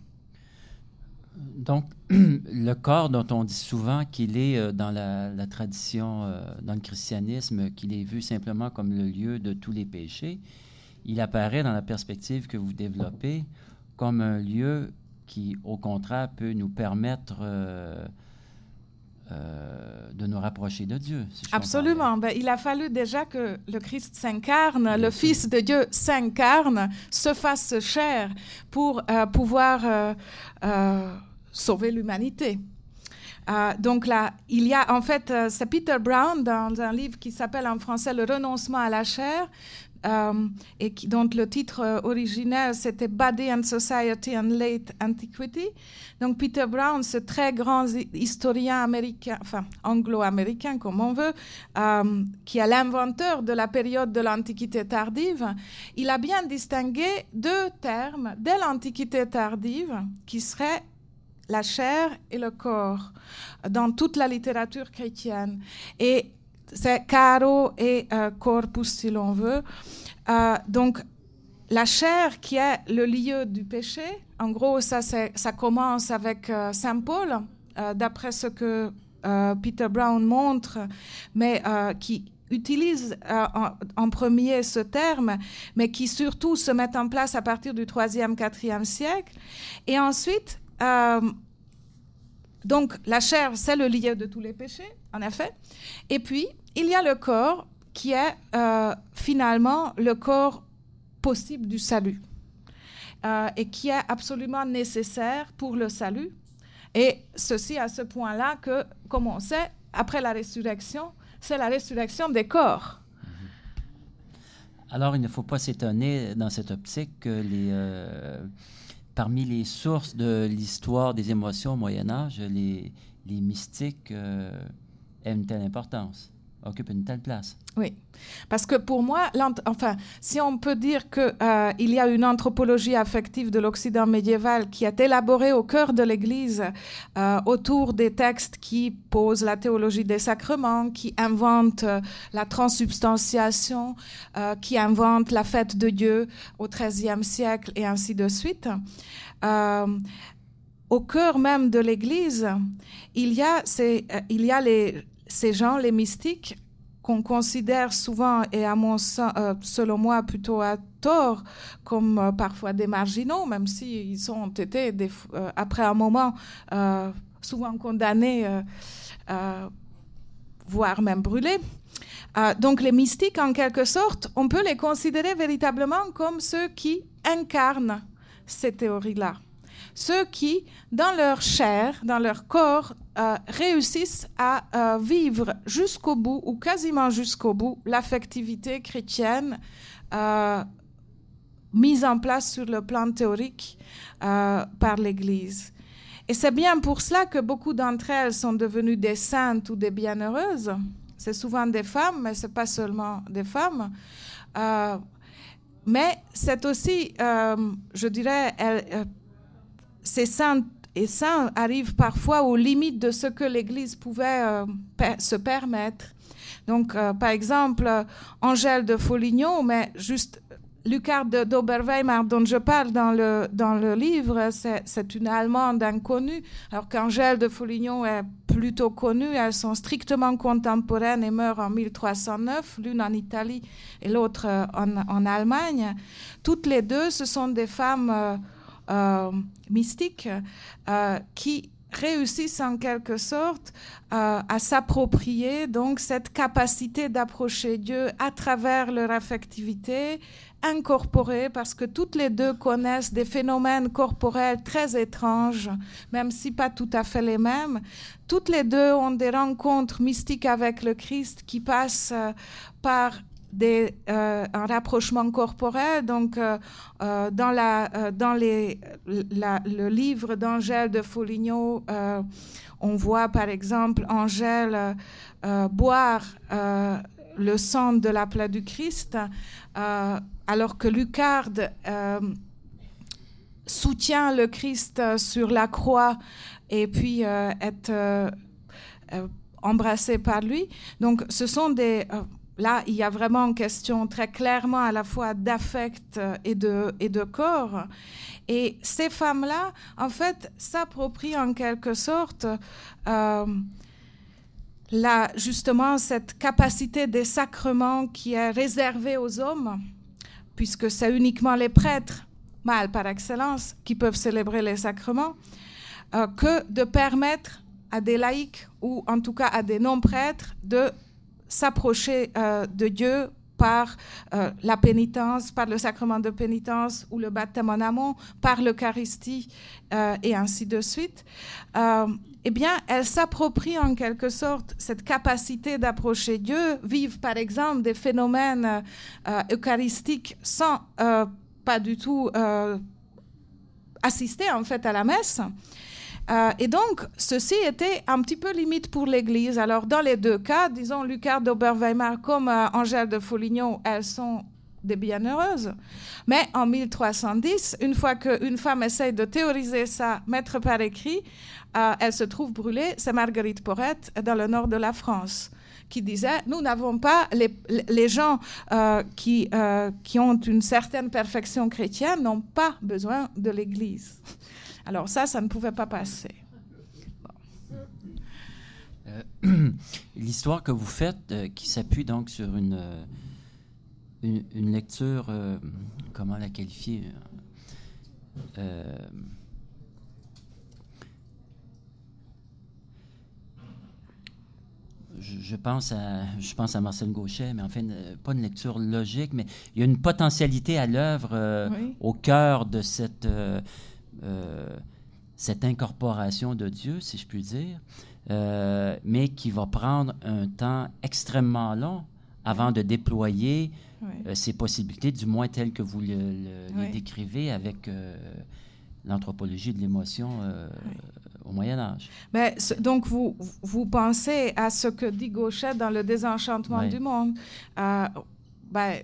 Donc, le corps dont on dit souvent qu'il est dans la, la tradition, euh, dans le christianisme, qu'il est vu simplement comme le lieu de tous les péchés, il apparaît dans la perspective que vous développez comme un lieu qui, au contraire, peut nous permettre euh, euh, de nous rapprocher de Dieu. Si Absolument. Ben, il a fallu déjà que le Christ s'incarne, Bien le sûr. Fils de Dieu s'incarne, se fasse chair pour euh, pouvoir euh, euh, sauver l'humanité. Euh, donc là, il y a en fait, euh, c'est Peter Brown dans un livre qui s'appelle en français « Le renoncement à la chair », Euh, et qui, dont le titre euh, original c'était Body and Society in Late Antiquity. Donc Peter Brown, ce très grand historien américain, enfin anglo-américain comme on veut, euh, qui est l'inventeur de la période de l'Antiquité tardive, il a bien distingué deux termes dès l'Antiquité tardive qui seraient la chair et le corps dans toute la littérature chrétienne. Et c'est caro et euh, corpus, si l'on veut. Euh, donc, la chair qui est le lieu du péché, en gros, ça, c'est, ça commence avec euh, Saint Paul, euh, d'après ce que euh, Peter Brown montre, mais euh, qui utilise euh, en, en premier ce terme, mais qui surtout se met en place à partir du troisième, quatrième siècle. Et ensuite, euh, donc la chair, c'est le lieu de tous les péchés, en effet. Et puis, il y a le corps qui est euh, finalement le corps possible du salut euh, et qui est absolument nécessaire pour le salut. Et ceci à ce point-là que, comme on sait, après la résurrection, c'est la résurrection des corps. Alors, il ne faut pas s'étonner dans cette optique que les, euh, parmi les sources de l'histoire des émotions au Moyen-Âge, les, les mystiques euh, aient une telle importance, occupent une telle place. Oui, parce que pour moi, enfin, si on peut dire qu'il euh, y a une anthropologie affective de l'Occident médiéval qui est élaborée au cœur de l'Église euh, autour des textes qui posent la théologie des sacrements, qui inventent euh, la transsubstantiation, euh, qui inventent la fête de Dieu au treizième siècle et ainsi de suite. Euh, au cœur même de l'Église, il y a ces, euh, il y a les, ces gens, les mystiques, qu'on considère souvent, et à mon sens, euh, selon moi plutôt à tort, comme euh, parfois des marginaux, même s'ils ont été, des, euh, après un moment, euh, souvent condamnés, euh, euh, voire même brûlés. Euh, donc les mystiques, en quelque sorte, on peut les considérer véritablement comme ceux qui incarnent ces théories-là. Ceux qui, dans leur chair, dans leur corps, euh, réussissent à euh, vivre jusqu'au bout, ou quasiment jusqu'au bout, l'affectivité chrétienne euh, mise en place sur le plan théorique euh, par l'Église. Et c'est bien pour cela que beaucoup d'entre elles sont devenues des saintes ou des bienheureuses. C'est souvent des femmes, mais ce n'est pas seulement des femmes. Euh, mais c'est aussi, euh, je dirais, elles, euh, ces saintes et saints arrivent parfois aux limites de ce que l'Église pouvait euh, per- se permettre. Donc, euh, par exemple, euh, Angèle de Foligno, mais juste Lucarde d'Oberweimar dont je parle dans le, dans le livre, c'est, c'est une Allemande inconnue, alors qu'Angèle de Foligno est plutôt connue. Elles sont strictement contemporaines et meurent en mille trois cent neuf, l'une en Italie et l'autre euh, en, en Allemagne. Toutes les deux, ce sont des femmes euh, Euh, mystiques euh, qui réussissent en quelque sorte euh, à s'approprier donc cette capacité d'approcher Dieu à travers leur affectivité incorporée, parce que toutes les deux connaissent des phénomènes corporels très étranges, même si pas tout à fait les mêmes. Toutes les deux ont des rencontres mystiques avec le Christ qui passent euh, par Des, euh, un rapprochement corporel. Donc, euh, euh, dans, la, euh, dans les, la, le livre d'Angèle de Foligno, euh, on voit par exemple Angèle euh, boire euh, le sang de la plaie du Christ, euh, alors que Lucarde euh, soutient le Christ sur la croix et puis euh, est euh, euh, embrassée par lui. Donc, ce sont des... Euh, Là, il y a vraiment une question très clairement à la fois d'affect et de, et de corps. Et ces femmes-là, en fait, s'approprient en quelque sorte euh, la, justement cette capacité des sacrements qui est réservée aux hommes, puisque c'est uniquement les prêtres, mâles par excellence, qui peuvent célébrer les sacrements, euh, que de permettre à des laïcs, ou en tout cas à des non-prêtres, de s'approcher euh, de Dieu par euh, la pénitence, par le sacrement de pénitence ou le baptême en amont, par l'Eucharistie euh, et ainsi de suite. Euh, eh bien, elles s'approprient en quelque sorte cette capacité d'approcher Dieu, vivent par exemple des phénomènes euh, eucharistiques sans euh, pas du tout euh, assister en fait à la messe. Euh, et donc, ceci était un petit peu limite pour l'Église. Alors, dans les deux cas, disons, Lucarde d'Oberweimar comme euh, Angèle de Foligno, elles sont des bienheureuses. Mais en mille trois cent dix, une fois qu'une femme essaye de théoriser ça, mettre par écrit, euh, elle se trouve brûlée. C'est Marguerite Porrette, dans le nord de la France, qui disait, nous n'avons pas, les, les gens euh, qui, euh, qui ont une certaine perfection chrétienne n'ont pas besoin de l'Église. Alors ça, ça ne pouvait pas passer. Bon. Euh, l'histoire que vous faites, euh, qui s'appuie donc sur une, euh, une, une lecture, euh, comment la qualifier euh, je, je, pense à, je pense à Marcel Gauchet, mais en fait, euh, pas une lecture logique, mais il y a une potentialité à l'œuvre euh, oui. au cœur de cette, euh, euh, cette incorporation de Dieu, si je puis dire. Euh, mais qui va prendre un temps extrêmement long avant de déployer oui. euh, ces possibilités, du moins telles que vous le, le, oui. les décrivez avec euh, l'anthropologie de l'émotion euh, oui. au Moyen Âge. Ben, donc, vous, vous pensez à ce que dit Gauchet dans Le Désenchantement oui. du monde. Euh, ben,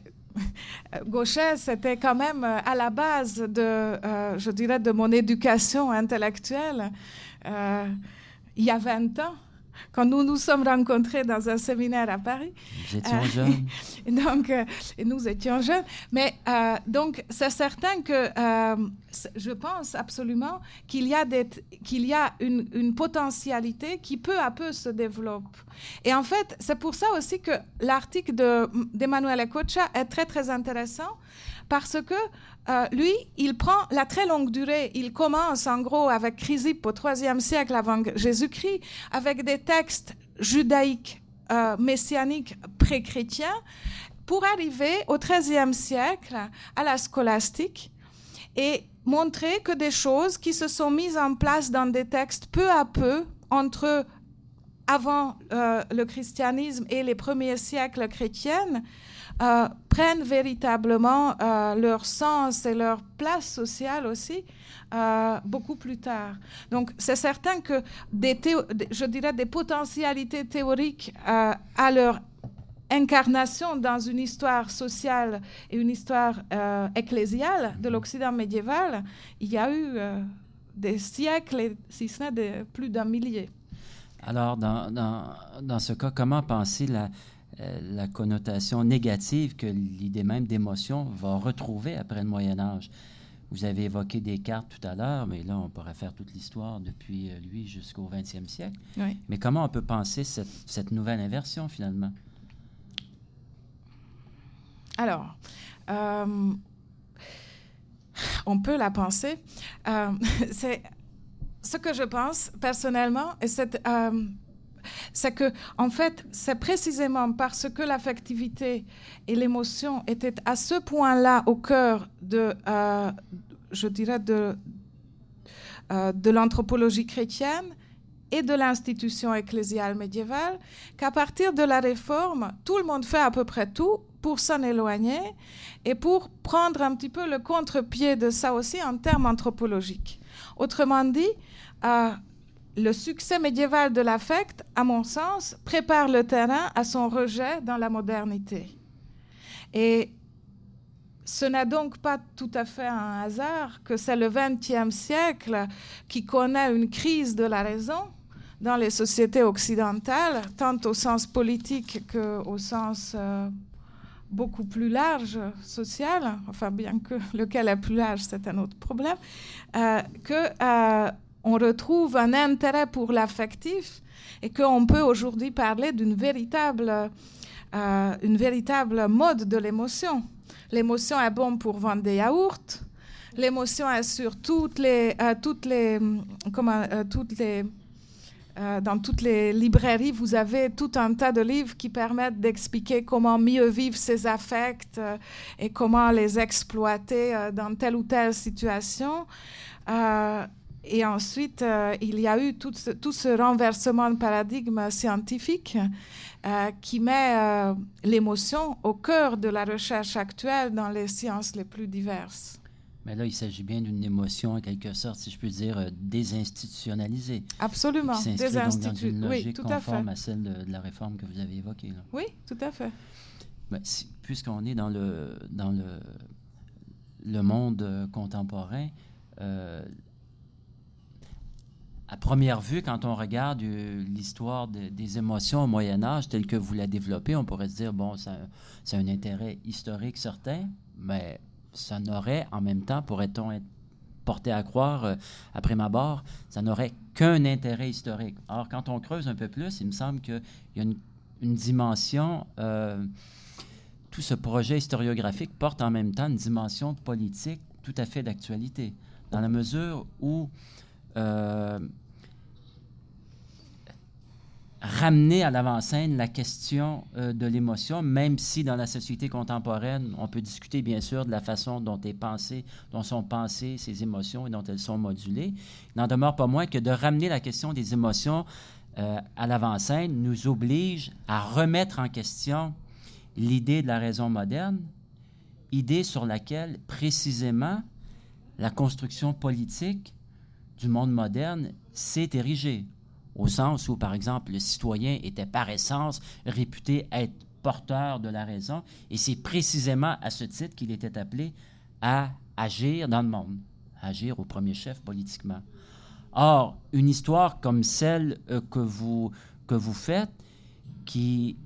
Gauchet, c'était quand même à la base de, euh, je dirais, de mon éducation intellectuelle. Euh, il y a vingt ans, quand nous nous sommes rencontrés dans un séminaire à Paris. Nous étions euh, jeunes. Donc, euh, nous étions jeunes. Mais euh, donc, c'est certain que euh, je pense absolument qu'il y a, des, qu'il y a une, une potentialité qui peu à peu se développe. Et en fait, c'est pour ça aussi que l'article de, d'Emmanuel Ecocha est très, très intéressant, parce que euh, lui, il prend la très longue durée. Il commence en gros avec Chrysippe au troisième siècle avant Jésus-Christ, avec des textes judaïques, euh, messianiques, pré-chrétiens, pour arriver au treizième siècle à la scolastique et montrer que des choses qui se sont mises en place dans des textes peu à peu entre avant euh, le christianisme et les premiers siècles chrétiens, Euh, prennent véritablement euh, leur sens et leur place sociale aussi euh, beaucoup plus tard. Donc, c'est certain que des théo- je dirais des potentialités théoriques euh, à leur incarnation dans une histoire sociale et une histoire euh, ecclésiale de l'Occident médiéval, il y a eu euh, des siècles, et, si ce n'est de plus d'un millier. Alors, dans, dans, dans ce cas, comment penser la la connotation négative que l'idée même d'émotion va retrouver après le Moyen Âge? Vous avez évoqué Descartes tout à l'heure, mais là, on pourrait faire toute l'histoire depuis lui jusqu'au vingtième siècle. Oui. Mais comment on peut penser cette, cette nouvelle inversion, finalement? Alors, euh, on peut la penser. Euh, c'est ce que je pense, personnellement, et c'est... Euh, c'est que, en fait, c'est précisément parce que l'affectivité et l'émotion étaient à ce point-là au cœur de, euh, je dirais, de, euh, de l'anthropologie chrétienne et de l'institution ecclésiale médiévale, qu'à partir de la Réforme, tout le monde fait à peu près tout pour s'en éloigner et pour prendre un petit peu le contre-pied de ça aussi en termes anthropologiques. Autrement dit, euh, le succès médiéval de l'affect, à mon sens, prépare le terrain à son rejet dans la modernité. Et ce n'est donc pas tout à fait un hasard que c'est le vingtième siècle qui connaît une crise de la raison dans les sociétés occidentales, tant au sens politique qu'au sens euh, beaucoup plus large, social, enfin bien que lequel est plus large, c'est un autre problème, euh, que... Euh, on retrouve un intérêt pour l'affectif et qu'on peut aujourd'hui parler d'une véritable, euh, une véritable mode de l'émotion. L'émotion est bonne pour vendre des yaourts. L'émotion est sur toutes les, euh, toutes les, comment, euh, toutes les, euh, dans toutes les librairies, vous avez tout un tas de livres qui permettent d'expliquer comment mieux vivre ses affects euh, et comment les exploiter euh, dans telle ou telle situation. Euh, Et ensuite, euh, il y a eu tout ce, tout ce renversement de paradigme scientifique euh, qui met euh, l'émotion au cœur de la recherche actuelle dans les sciences les plus diverses. Mais là, il s'agit bien d'une émotion, en quelque sorte, si je peux dire, euh, désinstitutionnalisée. Absolument, désinstitutionnalisée. Dans une logique oui, tout à conforme fait. à celle de, de la réforme que vous avez évoquée. Là. Oui, tout à fait. Ben, si, puisqu'on est dans le, dans le, le monde euh, contemporain, euh, à première vue, quand on regarde euh, l'histoire de, des émotions au Moyen Âge telle que vous la développez, on pourrait se dire, bon, ça, ça a un intérêt historique certain, mais ça n'aurait en même temps, pourrait-on être porté à croire, euh, après ma barre, ça n'aurait qu'un intérêt historique. Or, quand on creuse un peu plus, il me semble qu'il y a une, une dimension... Euh, tout ce projet historiographique porte en même temps une dimension politique tout à fait d'actualité, dans la mesure où euh, ramener à l'avant-scène la question euh, de l'émotion, même si dans la société contemporaine, on peut discuter bien sûr de la façon dont, est pensée, dont sont pensées ces émotions et dont elles sont modulées, il n'en demeure pas moins que de ramener la question des émotions euh, à l'avant-scène nous oblige à remettre en question l'idée de la raison moderne, idée sur laquelle, précisément, la construction politique du monde moderne s'est érigée, au sens où, par exemple, le citoyen était par essence réputé être porteur de la raison, et c'est précisément à ce titre qu'il était appelé à agir dans le monde, à agir au premier chef politiquement. Or, une histoire comme celle euh, que vous, que vous faites, qui...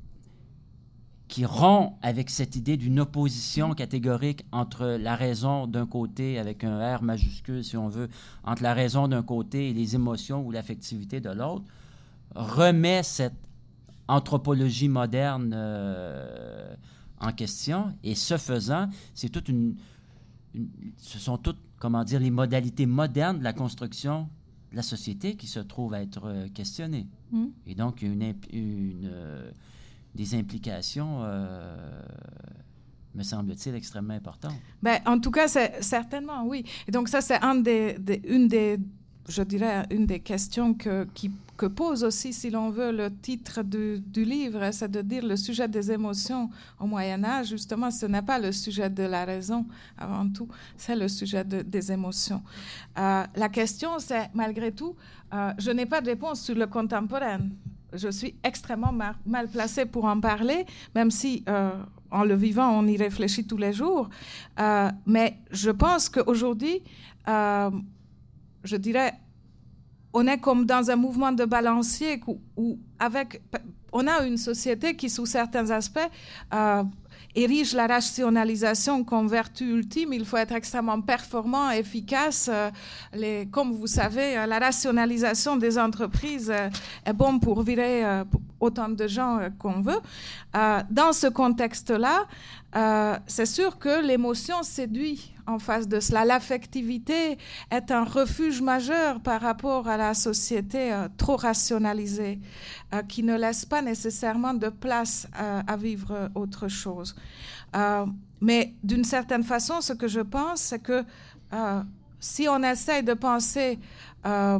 qui rompt avec cette idée d'une opposition catégorique entre la raison d'un côté, avec un R majuscule si on veut, entre la raison d'un côté et les émotions ou l'affectivité de l'autre, remet cette anthropologie moderne euh, en question, et ce faisant, c'est toute une, une, ce sont toutes, comment dire, les modalités modernes de la construction de la société qui se trouvent à être euh, questionnées. Mmh. Et donc, il y a une... une euh, des implications, euh, me semble-t-il, extrêmement importantes. Ben, en tout cas, c'est, certainement, oui. Et donc ça, c'est un des, des, une des, je dirais, une des questions que, qui, que pose aussi, si l'on veut, le titre du, du livre, c'est de dire le sujet des émotions au Moyen-Âge. Justement, ce n'est pas le sujet de la raison, avant tout, c'est le sujet de, des émotions. Euh, la question, c'est, malgré tout, euh, je n'ai pas de réponse sur le contemporain. Je suis extrêmement mal, mal placée pour en parler, même si, euh, en le vivant, on y réfléchit tous les jours. Euh, mais je pense qu'aujourd'hui, euh, je dirais, on est comme dans un mouvement de balancier où, où avec, on a une société qui, sous certains aspects, euh, érige la rationalisation comme vertu ultime. Il faut être extrêmement performant, efficace. Euh, les, comme vous savez, euh, la rationalisation des entreprises euh, est bonne pour virer euh, autant de gens euh, qu'on veut. Euh, dans ce contexte-là, euh, c'est sûr que l'émotion séduit en face de cela. L'affectivité est un refuge majeur par rapport à la société euh, trop rationalisée, euh, qui ne laisse pas nécessairement de place euh, à vivre autre chose. Euh, mais d'une certaine façon, ce que je pense, c'est que euh, si on essaye de penser... Euh,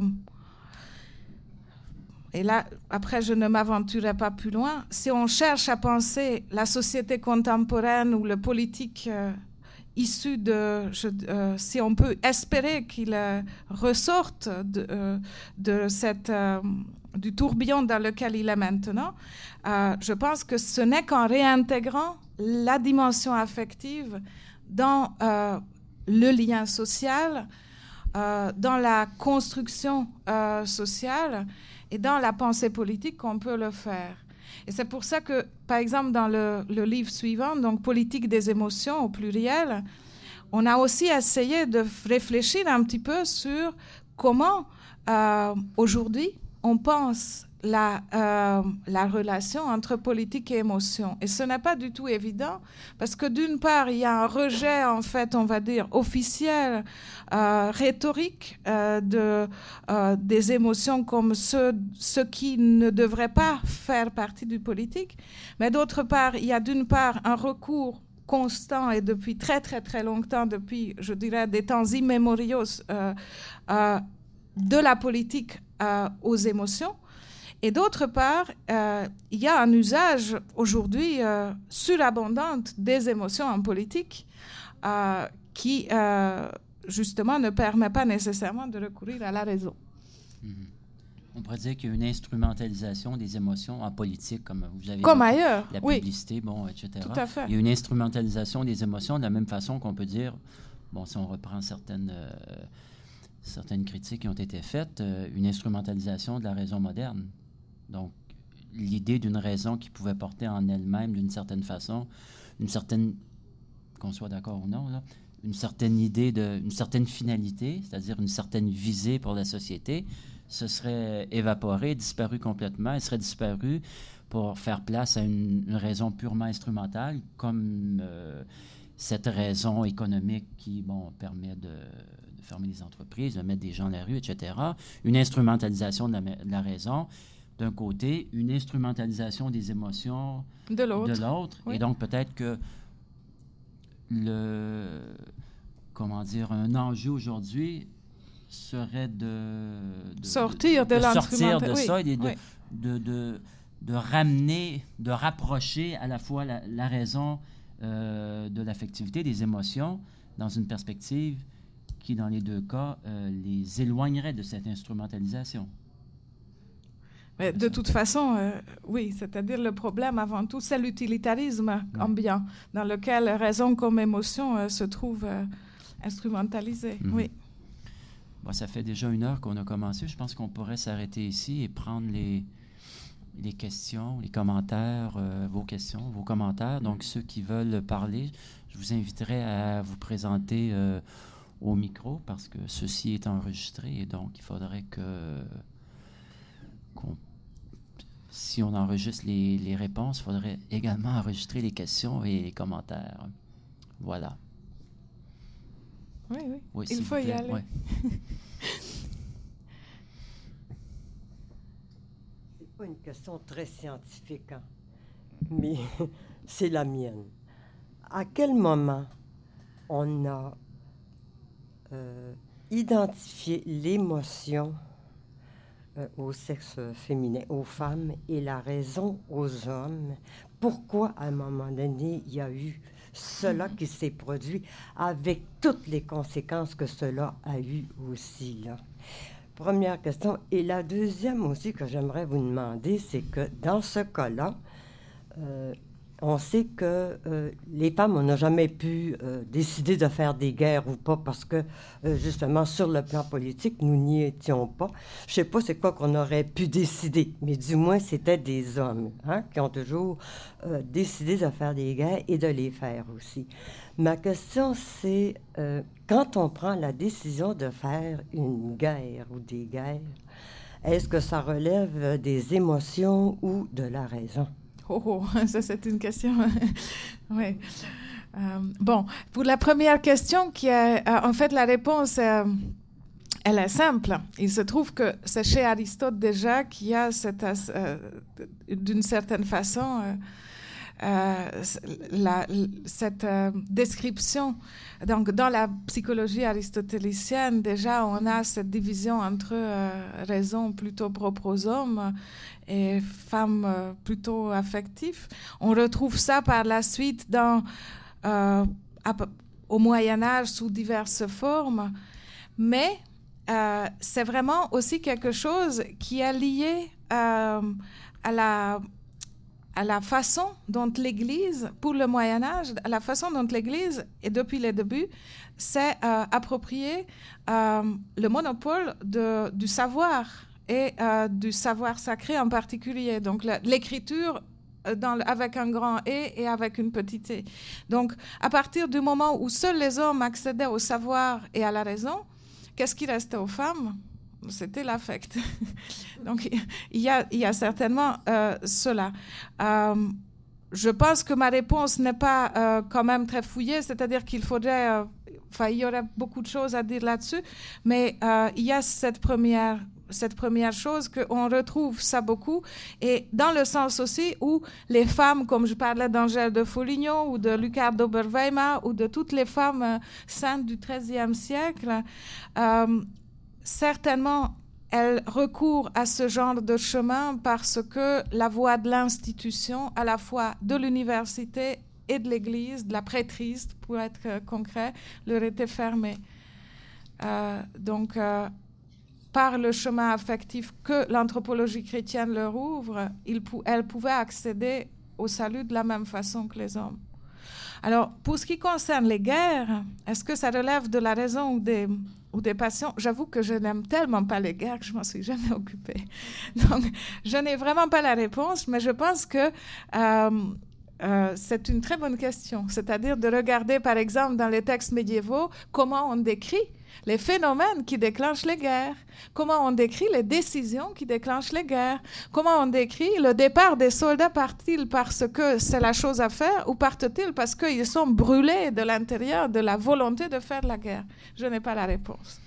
et là, après, je ne m'aventurerai pas plus loin. Si on cherche à penser la société contemporaine ou le politique euh, issu de... Je, euh, si on peut espérer qu'il euh, ressorte de, euh, de cette, euh, du tourbillon dans lequel il est maintenant, euh, je pense que ce n'est qu'en réintégrant la dimension affective dans euh, le lien social, euh, dans la construction euh, sociale, et dans la pensée politique qu'on peut le faire. Et c'est pour ça que, par exemple, dans le, le livre suivant, donc Politique des émotions au pluriel, on a aussi essayé de réfléchir un petit peu sur comment, euh, aujourd'hui, on pense la, euh, la relation entre politique et émotion. Et ce n'est pas du tout évident, parce que d'une part, il y a un rejet, en fait, on va dire, officiel, euh, rhétorique, euh, de, euh, des émotions comme ce, ce qui ne devrait pas faire partie du politique. Mais d'autre part, il y a d'une part un recours constant et depuis très, très, très longtemps, depuis, je dirais, des temps immémoriaux, euh, euh, de la politique euh, aux émotions. Et d'autre part, euh, il y a un usage aujourd'hui euh, surabondant des émotions en politique euh, qui, euh, justement, ne permet pas nécessairement de recourir à la raison. Mm-hmm. On pourrait dire qu'il y a une instrumentalisation des émotions en politique, comme vous avez comme dit, ailleurs, la oui. publicité, bon, et cetera. Tout à fait. Il y a une instrumentalisation des émotions de la même façon qu'on peut dire, bon, si on reprend certaines... Euh, certaines critiques qui ont été faites, euh, une instrumentalisation de la raison moderne. Donc, l'idée d'une raison qui pouvait porter en elle-même, d'une certaine façon, une certaine, qu'on soit d'accord ou non, là, une certaine idée, de, une certaine finalité, c'est-à-dire une certaine visée pour la société, se serait évaporé, disparu complètement, elle serait disparue pour faire place à une, une raison purement instrumentale, comme euh, cette raison économique qui, bon, permet de, de fermer les entreprises, de mettre des gens dans la rue, et cetera. Une instrumentalisation de la, de la raison, d'un côté, une instrumentalisation des émotions de l'autre. De l'autre. Oui. Et donc, peut-être que le, comment dire, un enjeu aujourd'hui serait de, de sortir de, de, de l'instrumental... sortir de oui. ça et de, Oui. de, de, de, de ramener, de rapprocher à la fois la, la raison euh, de l'affectivité, des émotions, dans une perspective qui, dans les deux cas, euh, les éloignerait de cette instrumentalisation. Mais de toute façon, euh, oui, c'est-à-dire le problème avant tout, c'est l'utilitarisme Ouais. ambiant, dans lequel raison comme émotion euh, se trouve euh, instrumentalisée. Mm-hmm. Oui. Bon, ça fait déjà une heure qu'on a commencé. Je pense qu'on pourrait s'arrêter ici et prendre les, les questions, les commentaires, euh, vos questions, vos commentaires. Donc, ceux qui veulent parler, je vous inviterai à vous présenter euh, au micro parce que ceci est enregistré et donc il faudrait que qu'on si on enregistre les, les réponses, il faudrait également enregistrer les questions et les commentaires. Voilà. Oui, oui. Oui, il faut y aller. Ouais. C'est pas une question très scientifique, hein, mais c'est la mienne. À quel moment on a euh, identifié l'émotion euh, au sexe féminin, aux femmes, et la raison aux hommes? Pourquoi, à un moment donné, il y a eu cela qui s'est produit, avec toutes les conséquences que cela a eu aussi, là? Première question. Et la deuxième aussi que j'aimerais vous demander, c'est que dans ce cas-là, euh, on sait que euh, les femmes, on n'a jamais pu euh, décider de faire des guerres ou pas parce que, euh, justement, sur le plan politique, nous n'y étions pas. Je ne sais pas c'est quoi qu'on aurait pu décider, mais du moins, c'était des hommes, hein, qui ont toujours euh, décidé de faire des guerres et de les faire aussi. Ma question, c'est, euh, quand on prend la décision de faire une guerre ou des guerres, est-ce que ça relève des émotions ou de la raison? Oh, oh, ça c'est une question. Oui. Euh, bon, pour la première question, qui est, euh, en fait, la réponse, euh, elle est simple. Il se trouve que c'est chez Aristote déjà qu'il y a cette, euh, d'une certaine façon, euh, euh, la, cette euh, description. Donc, dans la psychologie aristotélicienne, déjà, on a cette division entre euh, raison plutôt propre aux hommes et femmes euh, plutôt affectives. On retrouve ça par la suite dans, euh, à, au Moyen-Âge sous diverses formes, mais euh, c'est vraiment aussi quelque chose qui est lié euh, à la à la façon dont l'Église, pour le Moyen-Âge, à la façon dont l'Église, et depuis le début, s'est euh, approprié euh, le monopole de, du savoir, et euh, du savoir sacré en particulier. Donc la, l'écriture dans le, avec un grand « E » et avec une petite « e ». Donc à partir du moment où seuls les hommes accédaient au savoir et à la raison, qu'est-ce qui restait aux femmes ? C'était l'affect. Donc, il y a, il y a certainement euh, cela. Euh, je pense que ma réponse n'est pas euh, quand même très fouillée, c'est-à-dire qu'il faudrait... Euh, enfin, il y aurait beaucoup de choses à dire là-dessus, mais euh, il y a cette première, cette première chose qu'on retrouve ça beaucoup, et dans le sens aussi où les femmes, comme je parlais d'Angèle de Foligno ou de Lucard d'Oberweimar ou de toutes les femmes euh, saintes du treizième siècle, euh, certainement, elle recourt à ce genre de chemin parce que la voie de l'institution, à la fois de l'université et de l'Église, de la prêtrise, pour être euh, concret, leur était fermée. Euh, donc, euh, par le chemin affectif que l'anthropologie chrétienne leur ouvre, il pou- elle pouvait accéder au salut de la même façon que les hommes. Alors, pour ce qui concerne les guerres, est-ce que ça relève de la raison ou des, ou des passions? J'avoue que je n'aime tellement pas les guerres que je ne m'en suis jamais occupée. Donc, je n'ai vraiment pas la réponse, mais je pense que euh, euh, c'est une très bonne question. C'est-à-dire de regarder, par exemple, dans les textes médiévaux, comment on décrit les phénomènes qui déclenchent les guerres, comment on décrit les décisions qui déclenchent les guerres, comment on décrit le départ des soldats, part-ils parce que c'est la chose à faire ou partent-ils parce qu'ils sont brûlés de l'intérieur de la volonté de faire la guerre? Je n'ai pas la réponse.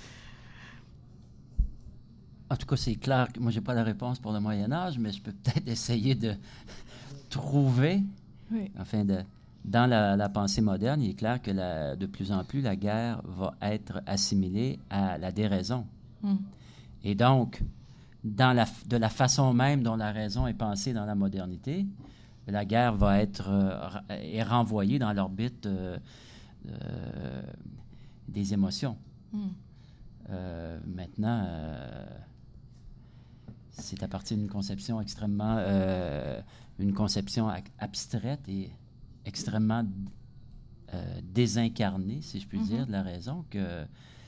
En tout cas, c'est clair que moi, je n'ai pas la réponse pour le Moyen-Âge, mais je peux peut-être essayer de trouver, oui. enfin, de, dans la, la pensée moderne, il est clair que la, de plus en plus, la guerre va être assimilée à la déraison. Mm. Et donc, dans la, de la façon même dont la raison est pensée dans la modernité, la guerre va être euh, est renvoyée dans l'orbite euh, euh, des émotions. Mm. Euh, maintenant, euh, c'est à partir d'une conception extrêmement, euh, une conception abstraite et extrêmement euh, désincarnée, si je puis mm-hmm. dire, de la raison que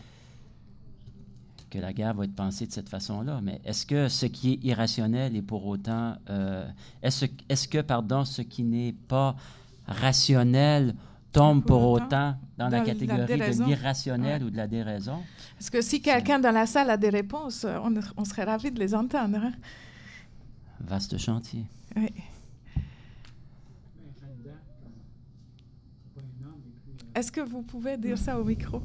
que la guerre va être pensée de cette façon-là. Mais est-ce que ce qui est irrationnel est pour autant, euh, est-ce, est-ce que, pardon, ce qui n'est pas rationnel tombe pour, pour autant, autant dans, dans la catégorie la de l'irrationnel ouais. ou de la déraison? Parce que si quelqu'un dans la salle a des réponses, on, on serait ravis de les entendre. Hein? Vaste chantier. Oui. Est-ce que vous pouvez dire ça au micro?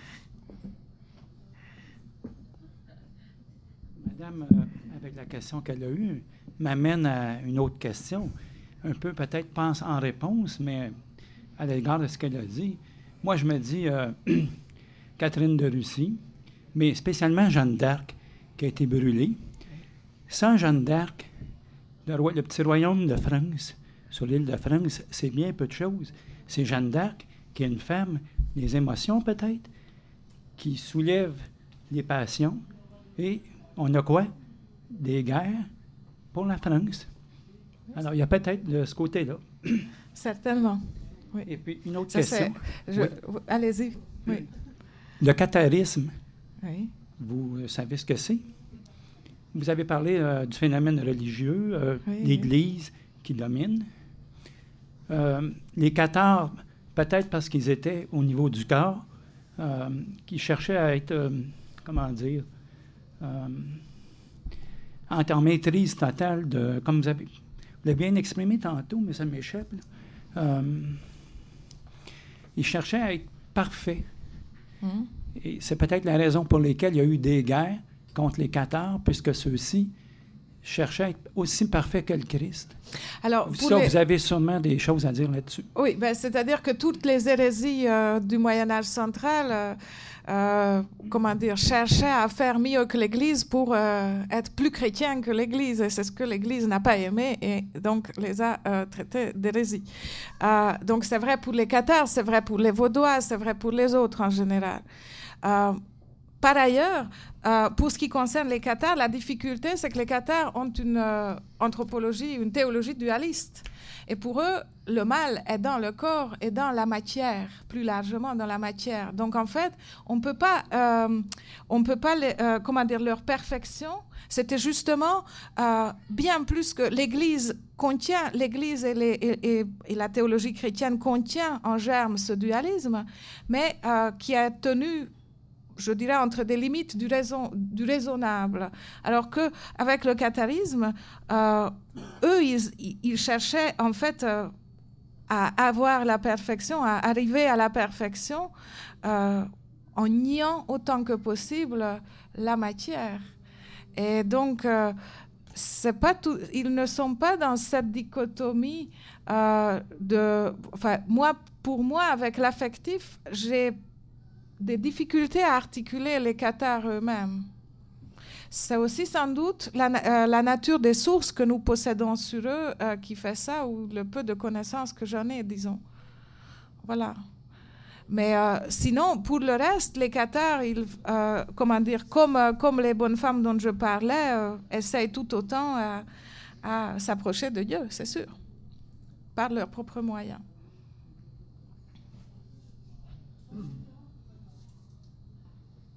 Madame, euh, avec la question qu'elle a eue, m'amène à une autre question. Un peu peut-être pense en réponse, mais à l'égard de ce qu'elle a dit. Moi, je me dis euh, Catherine de Russie, mais spécialement Jeanne d'Arc, qui a été brûlée. Sans Jeanne d'Arc, le, roi, le petit royaume de France, sur l'île de France, c'est bien peu de choses. C'est Jeanne d'Arc, qui est une femme, des émotions peut-être, qui soulève les passions. Et on a quoi? Des guerres pour la France. Alors, il y a peut-être de ce côté-là. Certainement. Oui. Et puis, une autre Ça, question. Je, oui. Allez-y. Oui. Le catharisme, oui. vous savez ce que c'est? Vous avez parlé euh, du phénomène religieux, euh, oui, l'Église oui. qui domine. Euh, les cathares, peut-être parce qu'ils étaient au niveau du corps, euh, qui cherchaient à être, euh, comment dire, euh, en maîtrise totale de, comme vous avez, vous l'avez bien exprimé tantôt, mais ça m'échappe, là. Euh, ils cherchaient à être parfaits. Mm. Et c'est peut-être la raison pour laquelle il y a eu des guerres contre les cathares, puisque ceux-ci cherchaient à être aussi parfaits que le Christ. Alors, ça, les... vous avez sûrement des choses à dire là-dessus. Oui, ben, c'est-à-dire que toutes les hérésies euh, du Moyen-Âge central, euh, euh, comment dire, cherchaient à faire mieux que l'Église pour euh, être plus chrétien que l'Église. Et c'est ce que l'Église n'a pas aimé et donc les a euh, traités d'hérésie. Euh, donc c'est vrai pour les cathares, c'est vrai pour les Vaudois, c'est vrai pour les autres en général. Euh, Par ailleurs, euh, pour ce qui concerne les cathares, la difficulté, c'est que les cathares ont une euh, anthropologie, une théologie dualiste. Et pour eux, le mal est dans le corps et dans la matière, plus largement dans la matière. Donc, en fait, on ne peut pas, euh, on peut pas les, euh, comment dire, leur perfection, c'était justement euh, bien plus que l'Église contient, l'Église et, les, et, et, et la théologie chrétienne contient en germe ce dualisme, mais euh, qui a tenu, je dirais, entre des limites du, raison, du raisonnable. Alors qu'avec le catharisme, euh, eux, ils, ils cherchaient en fait euh, à avoir la perfection, à arriver à la perfection euh, en niant autant que possible la matière. Et donc, euh, c'est pas tout, ils ne sont pas dans cette dichotomie euh, de... Enfin, moi, pour moi, avec l'affectif, j'ai des difficultés à articuler les cathares eux-mêmes. C'est aussi sans doute la, euh, la nature des sources que nous possédons sur eux euh, qui fait ça, ou le peu de connaissances que j'en ai, disons. Voilà. Mais euh, sinon, pour le reste, les cathares, ils, euh, comment dire, comme, euh, comme les bonnes femmes dont je parlais, euh, essayent tout autant à, à s'approcher de Dieu, c'est sûr, par leurs propres moyens.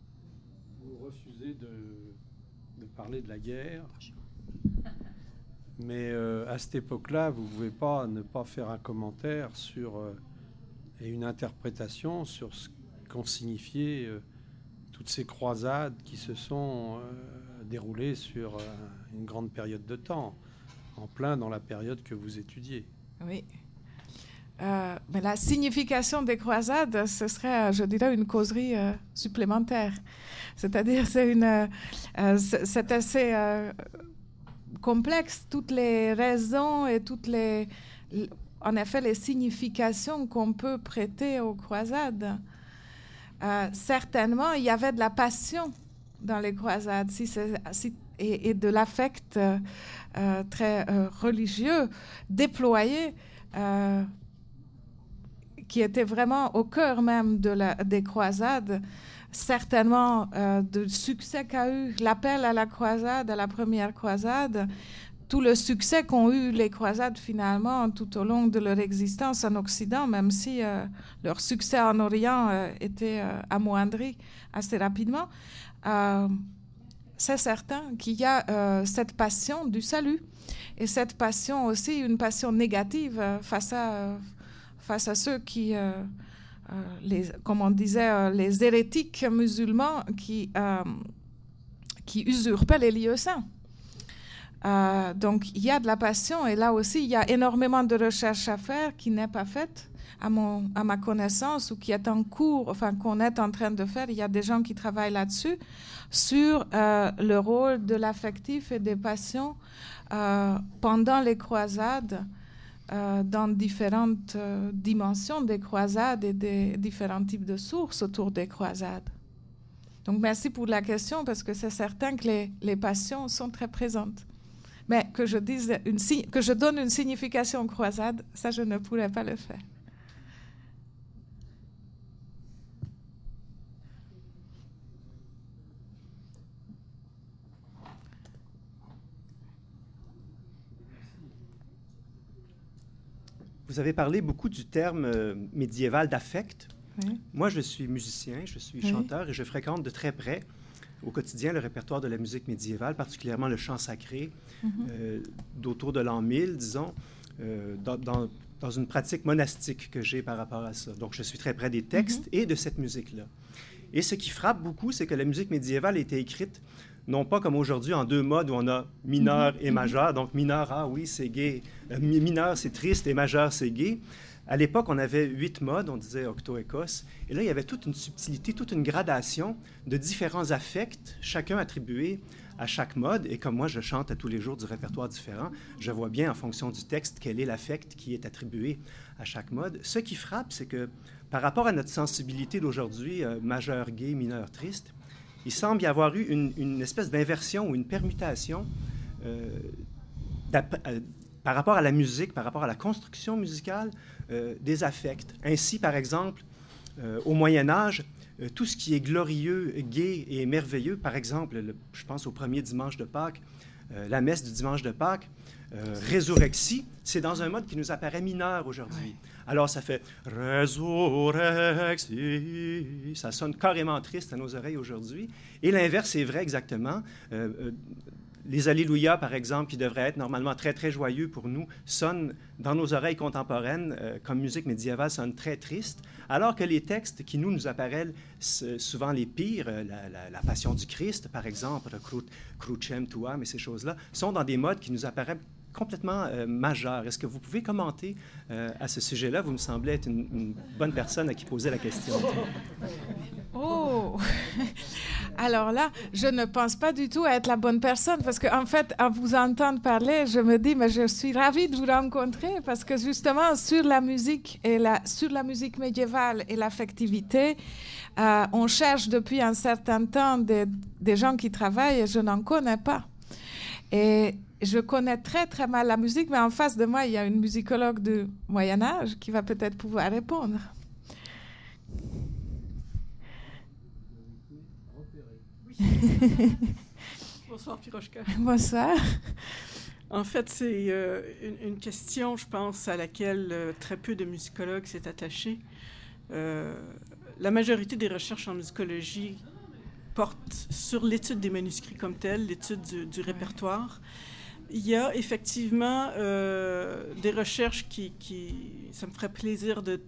De, de parler de la guerre, Mais euh, à cette époque-là, vous ne pouvez pas ne pas faire un commentaire sur, euh, et une interprétation sur ce qu'ont signifié euh, toutes ces croisades qui se sont euh, déroulées sur euh, une grande période de temps, en plein dans la période que vous étudiez. Oui. Euh, mais la signification des croisades, ce serait, je dirais, une causerie euh, supplémentaire. C'est-à-dire, c'est, une, euh, c'est, c'est assez euh, complexe, toutes les raisons et toutes les, en effet, les significations qu'on peut prêter aux croisades. Euh, certainement, il y avait de la passion dans les croisades, si c'est, si, et, et de l'affect euh, euh, très euh, religieux déployé. Euh, qui était vraiment au cœur même de la, des croisades, certainement euh, du succès qu'a eu l'appel à la croisade, à la première croisade, tout le succès qu'ont eu les croisades finalement tout au long de leur existence en Occident, même si euh, leur succès en Orient euh, était euh, amoindri assez rapidement. Euh, c'est certain qu'il y a euh, cette passion du salut, et cette passion aussi, une passion négative euh, face à... Euh, face à ceux qui, euh, euh, les, comme on disait, euh, les hérétiques musulmans qui, euh, qui usurpaient les lieux saints. Euh, donc, il y a de la passion, et là aussi, il y a énormément de recherches à faire qui n'est pas faite, à, mon, à ma connaissance, ou qui est en cours, enfin, qu'on est en train de faire. Il y a des gens qui travaillent là-dessus, sur euh, le rôle de l'affectif et des passions euh, pendant les croisades, Euh, dans différentes euh, dimensions des croisades et des différents types de sources autour des croisades. Donc, merci pour la question, parce que c'est certain que les, les passions sont très présentes. Mais que je, dise une, que je donne une signification aux croisades, ça, je ne pourrais pas le faire. Vous avez parlé beaucoup du terme euh, médiéval d'affect. Oui. Moi, je suis musicien, je suis Oui. chanteur et je fréquente de très près, au quotidien, le répertoire de la musique médiévale, particulièrement le chant sacré, mm-hmm. euh, d'autour de l'an mille, disons, euh, dans, dans, dans une pratique monastique que j'ai par rapport à ça. Donc, je suis très près des textes mm-hmm. et de cette musique-là. Et ce qui frappe beaucoup, c'est que la musique médiévale a été écrite non pas comme aujourd'hui en deux modes où on a mineur et majeur. Donc mineur, ah oui, c'est gai. Euh, mineur, c'est triste, et majeur, c'est gai. À l'époque, on avait huit modes, on disait octo-écosse. Et là, il y avait toute une subtilité, toute une gradation de différents affects, chacun attribué à chaque mode. Et comme moi, je chante à tous les jours du répertoire différent, je vois bien en fonction du texte quel est l'affect qui est attribué à chaque mode. Ce qui frappe, c'est que par rapport à notre sensibilité d'aujourd'hui, euh, majeur, gai, mineur, triste, il semble y avoir eu une, une espèce d'inversion ou une permutation euh, euh, par rapport à la musique, par rapport à la construction musicale euh, des affects. Ainsi, par exemple, euh, au Moyen Âge, euh, tout ce qui est glorieux, gai et merveilleux, par exemple, le, je pense au premier dimanche de Pâques, euh, la messe du dimanche de Pâques, euh, Résurrexie, c'est dans un mode qui nous apparaît mineur aujourd'hui. Alors, ça fait « Résurrexie », ça sonne carrément triste à nos oreilles aujourd'hui. Et l'inverse est vrai exactement. Euh, euh, les Alléluia, par exemple, qui devraient être normalement très, très joyeux pour nous, sonnent dans nos oreilles contemporaines, euh, comme musique médiévale, sonnent très tristes, alors que les textes qui nous, nous apparaissent souvent les pires, euh, la, la, la Passion du Christ, par exemple, Crucem Tuam et ces choses-là, sont dans des modes qui nous apparaissent complètement euh, majeur. Est-ce que vous pouvez commenter euh, à ce sujet-là? Vous me semblez être une, une bonne personne à qui poser la question. Oh! Alors là, je ne pense pas du tout être la bonne personne, parce qu'en fait, à vous entendre parler, je me dis, mais je suis ravie de vous rencontrer, parce que justement, sur la musique, et la, sur la musique médiévale et l'affectivité, euh, on cherche depuis un certain temps des, des gens qui travaillent, et je n'en connais pas. Et je connais très, très mal la musique, mais en face de moi, il y a une musicologue du Moyen-Âge qui va peut-être pouvoir répondre. Bonsoir, Pirochka. Bonsoir. En fait, c'est euh, une, une question, je pense, à laquelle euh, très peu de musicologues s'est attaché. Euh, la majorité des recherches en musicologie portent sur l'étude des manuscrits comme tels, l'étude du, du répertoire. il y a effectivement euh, des recherches qui, qui... Ça me ferait plaisir de,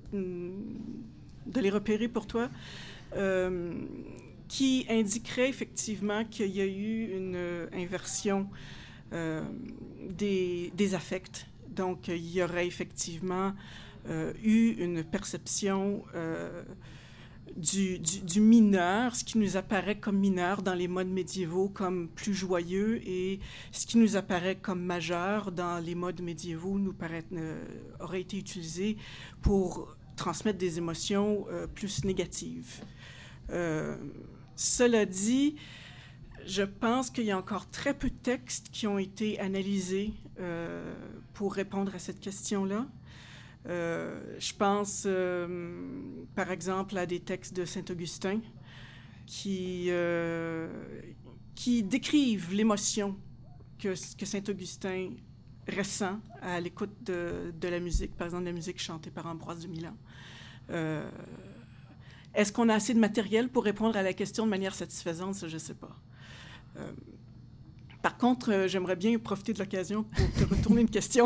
de les repérer pour toi, euh, qui indiqueraient effectivement qu'il y a eu une inversion euh, des, des affects. Donc, il y aurait effectivement euh, eu une perception euh, du, du, du mineur, ce qui nous apparaît comme mineur dans les modes médiévaux comme plus joyeux, et ce qui nous apparaît comme majeur dans les modes médiévaux nous paraît, euh, aurait été utilisé pour transmettre des émotions euh, plus négatives. Euh, cela dit, je pense qu'il y a encore très peu de textes qui ont été analysés euh, pour répondre à cette question-là. Euh, je pense, euh, par exemple, à des textes de Saint-Augustin qui, euh, qui décrivent l'émotion que, que Saint-Augustin ressent à l'écoute de, de la musique, par exemple la musique chantée par Ambroise de Milan. Euh, est-ce qu'on a assez de matériel pour répondre à la question de manière satisfaisante? Ça, je ne sais pas. Euh, par contre, euh, j'aimerais bien profiter de l'occasion pour te retourner une question.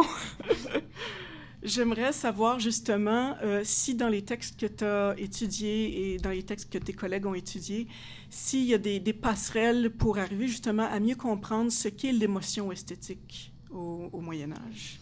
J'aimerais savoir justement euh, si dans les textes que tu as étudiés et dans les textes que tes collègues ont étudiés, s'il y a des, des passerelles pour arriver justement à mieux comprendre ce qu'est l'émotion esthétique au, au Moyen Âge.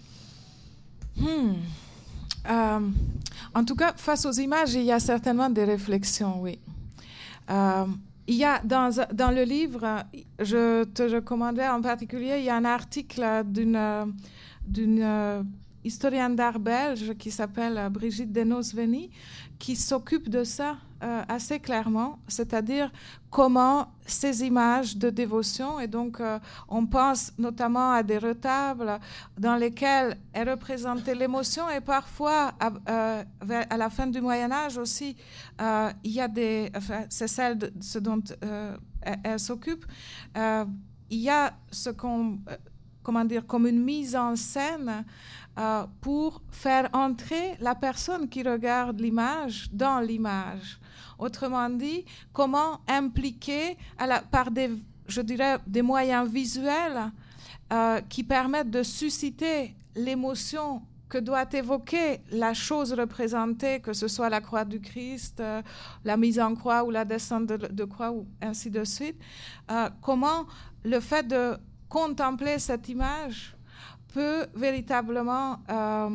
Hmm. Euh, en tout cas, face aux images, il y a certainement des réflexions, oui. Euh, il y a dans, dans le livre, je te recommanderais en particulier, il y a un article d'une, d'une historienne d'art belge qui s'appelle Brigitte Denos-Veny, qui s'occupe de ça euh, assez clairement, c'est-à-dire comment ces images de dévotion, et donc euh, on pense notamment à des retables dans lesquels est représentée l'émotion, et parfois à, euh, à la fin du Moyen-Âge aussi, euh, il y a des, enfin, c'est celle de ce dont euh, elle, elle s'occupe, euh, il y a ce qu'on, euh, comment dire, comme une mise en scène Euh, pour faire entrer la personne qui regarde l'image dans l'image. Autrement dit, comment impliquer à la, par des, je dirais, des moyens visuels euh, qui permettent de susciter l'émotion que doit évoquer la chose représentée, que ce soit la croix du Christ, euh, la mise en croix ou la descente de, de croix, ou ainsi de suite. Euh, comment le fait de contempler cette image peut véritablement euh,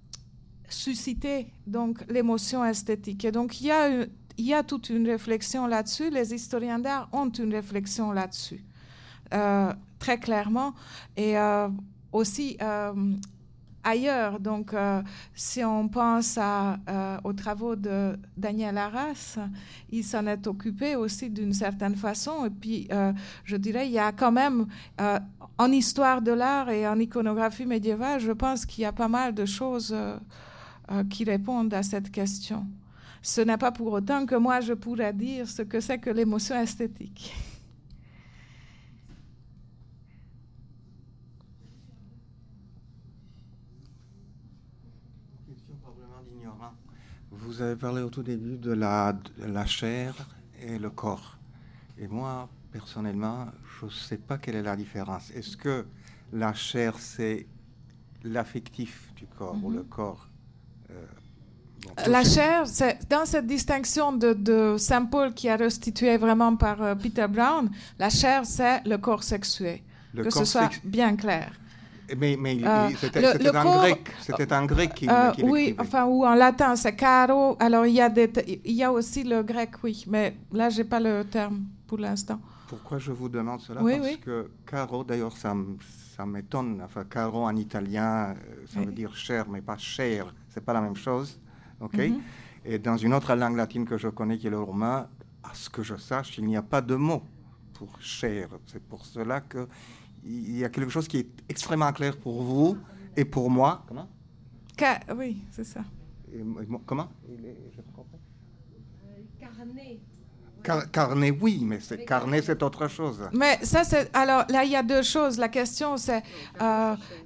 susciter donc l'émotion esthétique. Et donc il y a une, il y a toute une réflexion là-dessus. Les historiens d'art ont une réflexion là-dessus, euh, très clairement, et euh, aussi euh, ailleurs. Donc, euh, si on pense à, euh, aux travaux de Daniel Arras, il s'en est occupé aussi d'une certaine façon. Et puis, euh, je dirais, il y a quand même, euh, en histoire de l'art et en iconographie médiévale, je pense qu'il y a pas mal de choses euh, euh, qui répondent à cette question. Ce n'est pas pour autant que moi, je pourrais dire ce que c'est que l'émotion esthétique. Vous avez parlé au tout début de la, de la chair et le corps. Et moi, personnellement, je ne sais pas quelle est la différence. Est-ce que la chair, c'est l'affectif du corps, mm-hmm. ou le corps euh, bon, La chair, c'est, dans cette distinction de, de Saint-Paul qui est restituée vraiment par euh, Peter Brown, la chair, c'est le corps sexué. Le que corps ce soit sex... bien clair. Mais, mais euh, c'était, le, c'était, le en corps, grec, c'était en grec qu'il, euh, qu'il oui, écrivait. Enfin, ou en latin, c'est caro. Alors, il y, a des, il y a aussi le grec, oui. Mais là, je n'ai pas le terme pour l'instant. Pourquoi je vous demande cela? Oui, Parce oui. que caro, d'ailleurs, ça, ça m'étonne. Enfin, caro en italien, ça oui. veut dire chair, mais pas chair. Ce n'est pas la même chose. OK? Mm-hmm. Et dans une autre langue latine que je connais, qui est le romain, à ce que je sache, il n'y a pas de mot pour chair. C'est pour cela que il y a quelque chose qui est extrêmement clair pour vous et pour moi. Comment? Car- oui, c'est ça. Et, et, comment? Il est, je comprends. Euh, carnet. Car, carnet, oui, mais c'est, mais carnet, c'est autre chose. Mais ça, c'est... Alors, là, il y a deux choses. La question, c'est... Euh,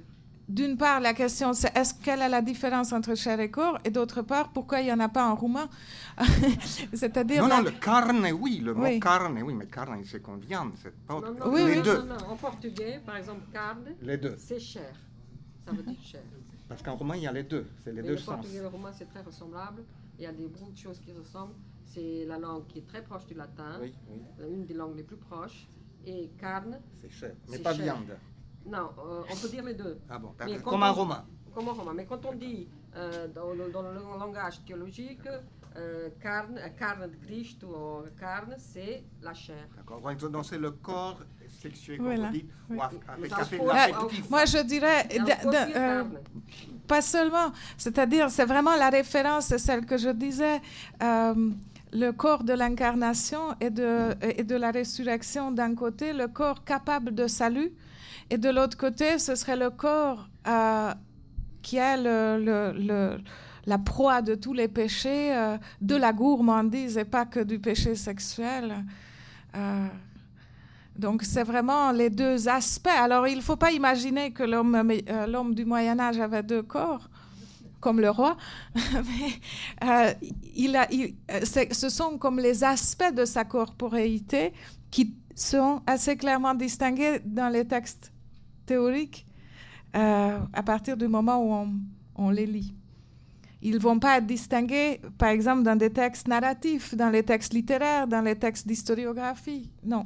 d'une part, la question, c'est est-ce quelle est la différence entre chair et corps, et d'autre part, pourquoi il n'y en a pas en roumain? C'est-à-dire... Non, la... non, le carne, oui, le mot oui. carne, oui, mais carne, c'est qu'on viande, c'est pas... Non, non, Oui, les oui. deux. Non, non, en portugais, par exemple, carne, Les deux. c'est chair. Ça veut dire chair. Parce qu'en roumain, il y a les deux, c'est les Mais deux le sens. portugais et le roumain, c'est très ressemblable. Il y a des beaucoup de choses qui ressemblent. C'est la langue qui est très proche du latin, Oui, oui, une des langues les plus proches. Et carne, c'est cher, mais C'est pas cher. viande. non, euh, on peut dire les deux. Ah bon, Mais d'accord. quand Comme on- en romain. Comme en romain. Mais quand on dit euh, dans, le, dans le langage théologique, euh, carne, euh, carne de Christ ou carne, c'est la chair. D'accord, donc c'est le corps sexué, comme Voilà, vous dites, oui. ou aff- avec Nous affect- avons- l'affectif. Moi, je dirais... Et on de- peut de- dire euh, carne. Pas seulement, c'est-à-dire, c'est vraiment la référence, c'est celle que je disais, euh, le corps de l'incarnation et de, et de la résurrection d'un côté, le corps capable de salut, et de l'autre côté, ce serait le corps euh, qui est le, le, le, la proie de tous les péchés, euh, de la gourmandise et pas que du péché sexuel. Euh, Donc, c'est vraiment les deux aspects. Alors, il ne faut pas imaginer que l'homme, euh, l'homme du Moyen-Âge avait deux corps, comme le roi. Mais euh, il a, il, c'est, ce sont comme les aspects de sa corporéité qui sont assez clairement distingués dans les textes théoriques euh, à partir du moment où on, on les lit. Ils ne vont pas être distingués, par exemple, dans des textes narratifs, dans les textes littéraires, dans les textes d'historiographie. Non.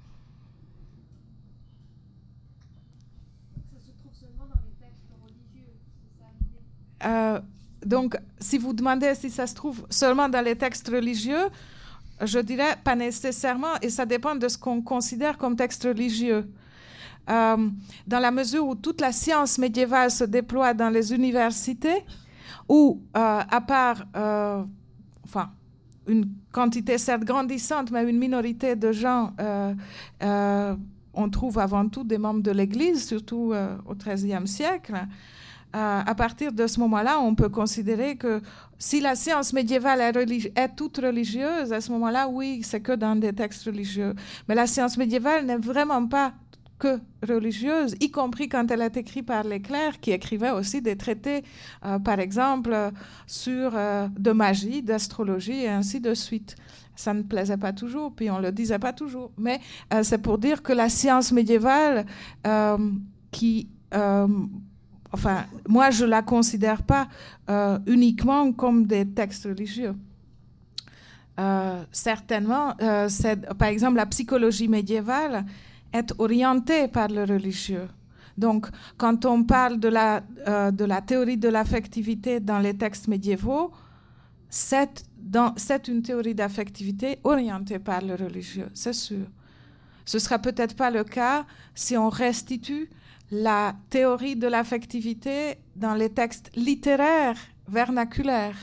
Euh, donc, si vous demandez si ça se trouve seulement dans les textes religieux, je dirais pas nécessairement, et ça dépend de ce qu'on considère comme texte religieux. Euh, dans la mesure où toute la science médiévale se déploie dans les universités, où, euh, à part, euh, enfin, une quantité certes grandissante, mais une minorité de gens, euh, euh, on trouve avant tout des membres de l'Église, surtout euh, au treizième siècle. Euh, à partir de ce moment-là, on peut considérer que si la science médiévale est, religi- est toute religieuse, à ce moment-là, oui, c'est que dans des textes religieux. Mais la science médiévale n'est vraiment pas que religieuse, y compris quand elle est écrite par les clercs, qui écrivaient aussi des traités, euh, par exemple, euh, sur euh, de magie, d'astrologie, et ainsi de suite. Ça ne plaisait pas toujours, puis on ne le disait pas toujours. Mais euh, c'est pour dire que la science médiévale, euh, qui... Euh, Enfin, moi, je ne la considère pas euh, uniquement comme des textes religieux. Euh, certainement, euh, c'est, par exemple, la psychologie médiévale est orientée par le religieux. Donc, quand on parle de la, euh, de la théorie de l'affectivité dans les textes médiévaux, c'est, dans, c'est une théorie d'affectivité orientée par le religieux, c'est sûr. Ce ne sera peut-être pas le cas si on restitue la théorie de l'affectivité dans les textes littéraires vernaculaires.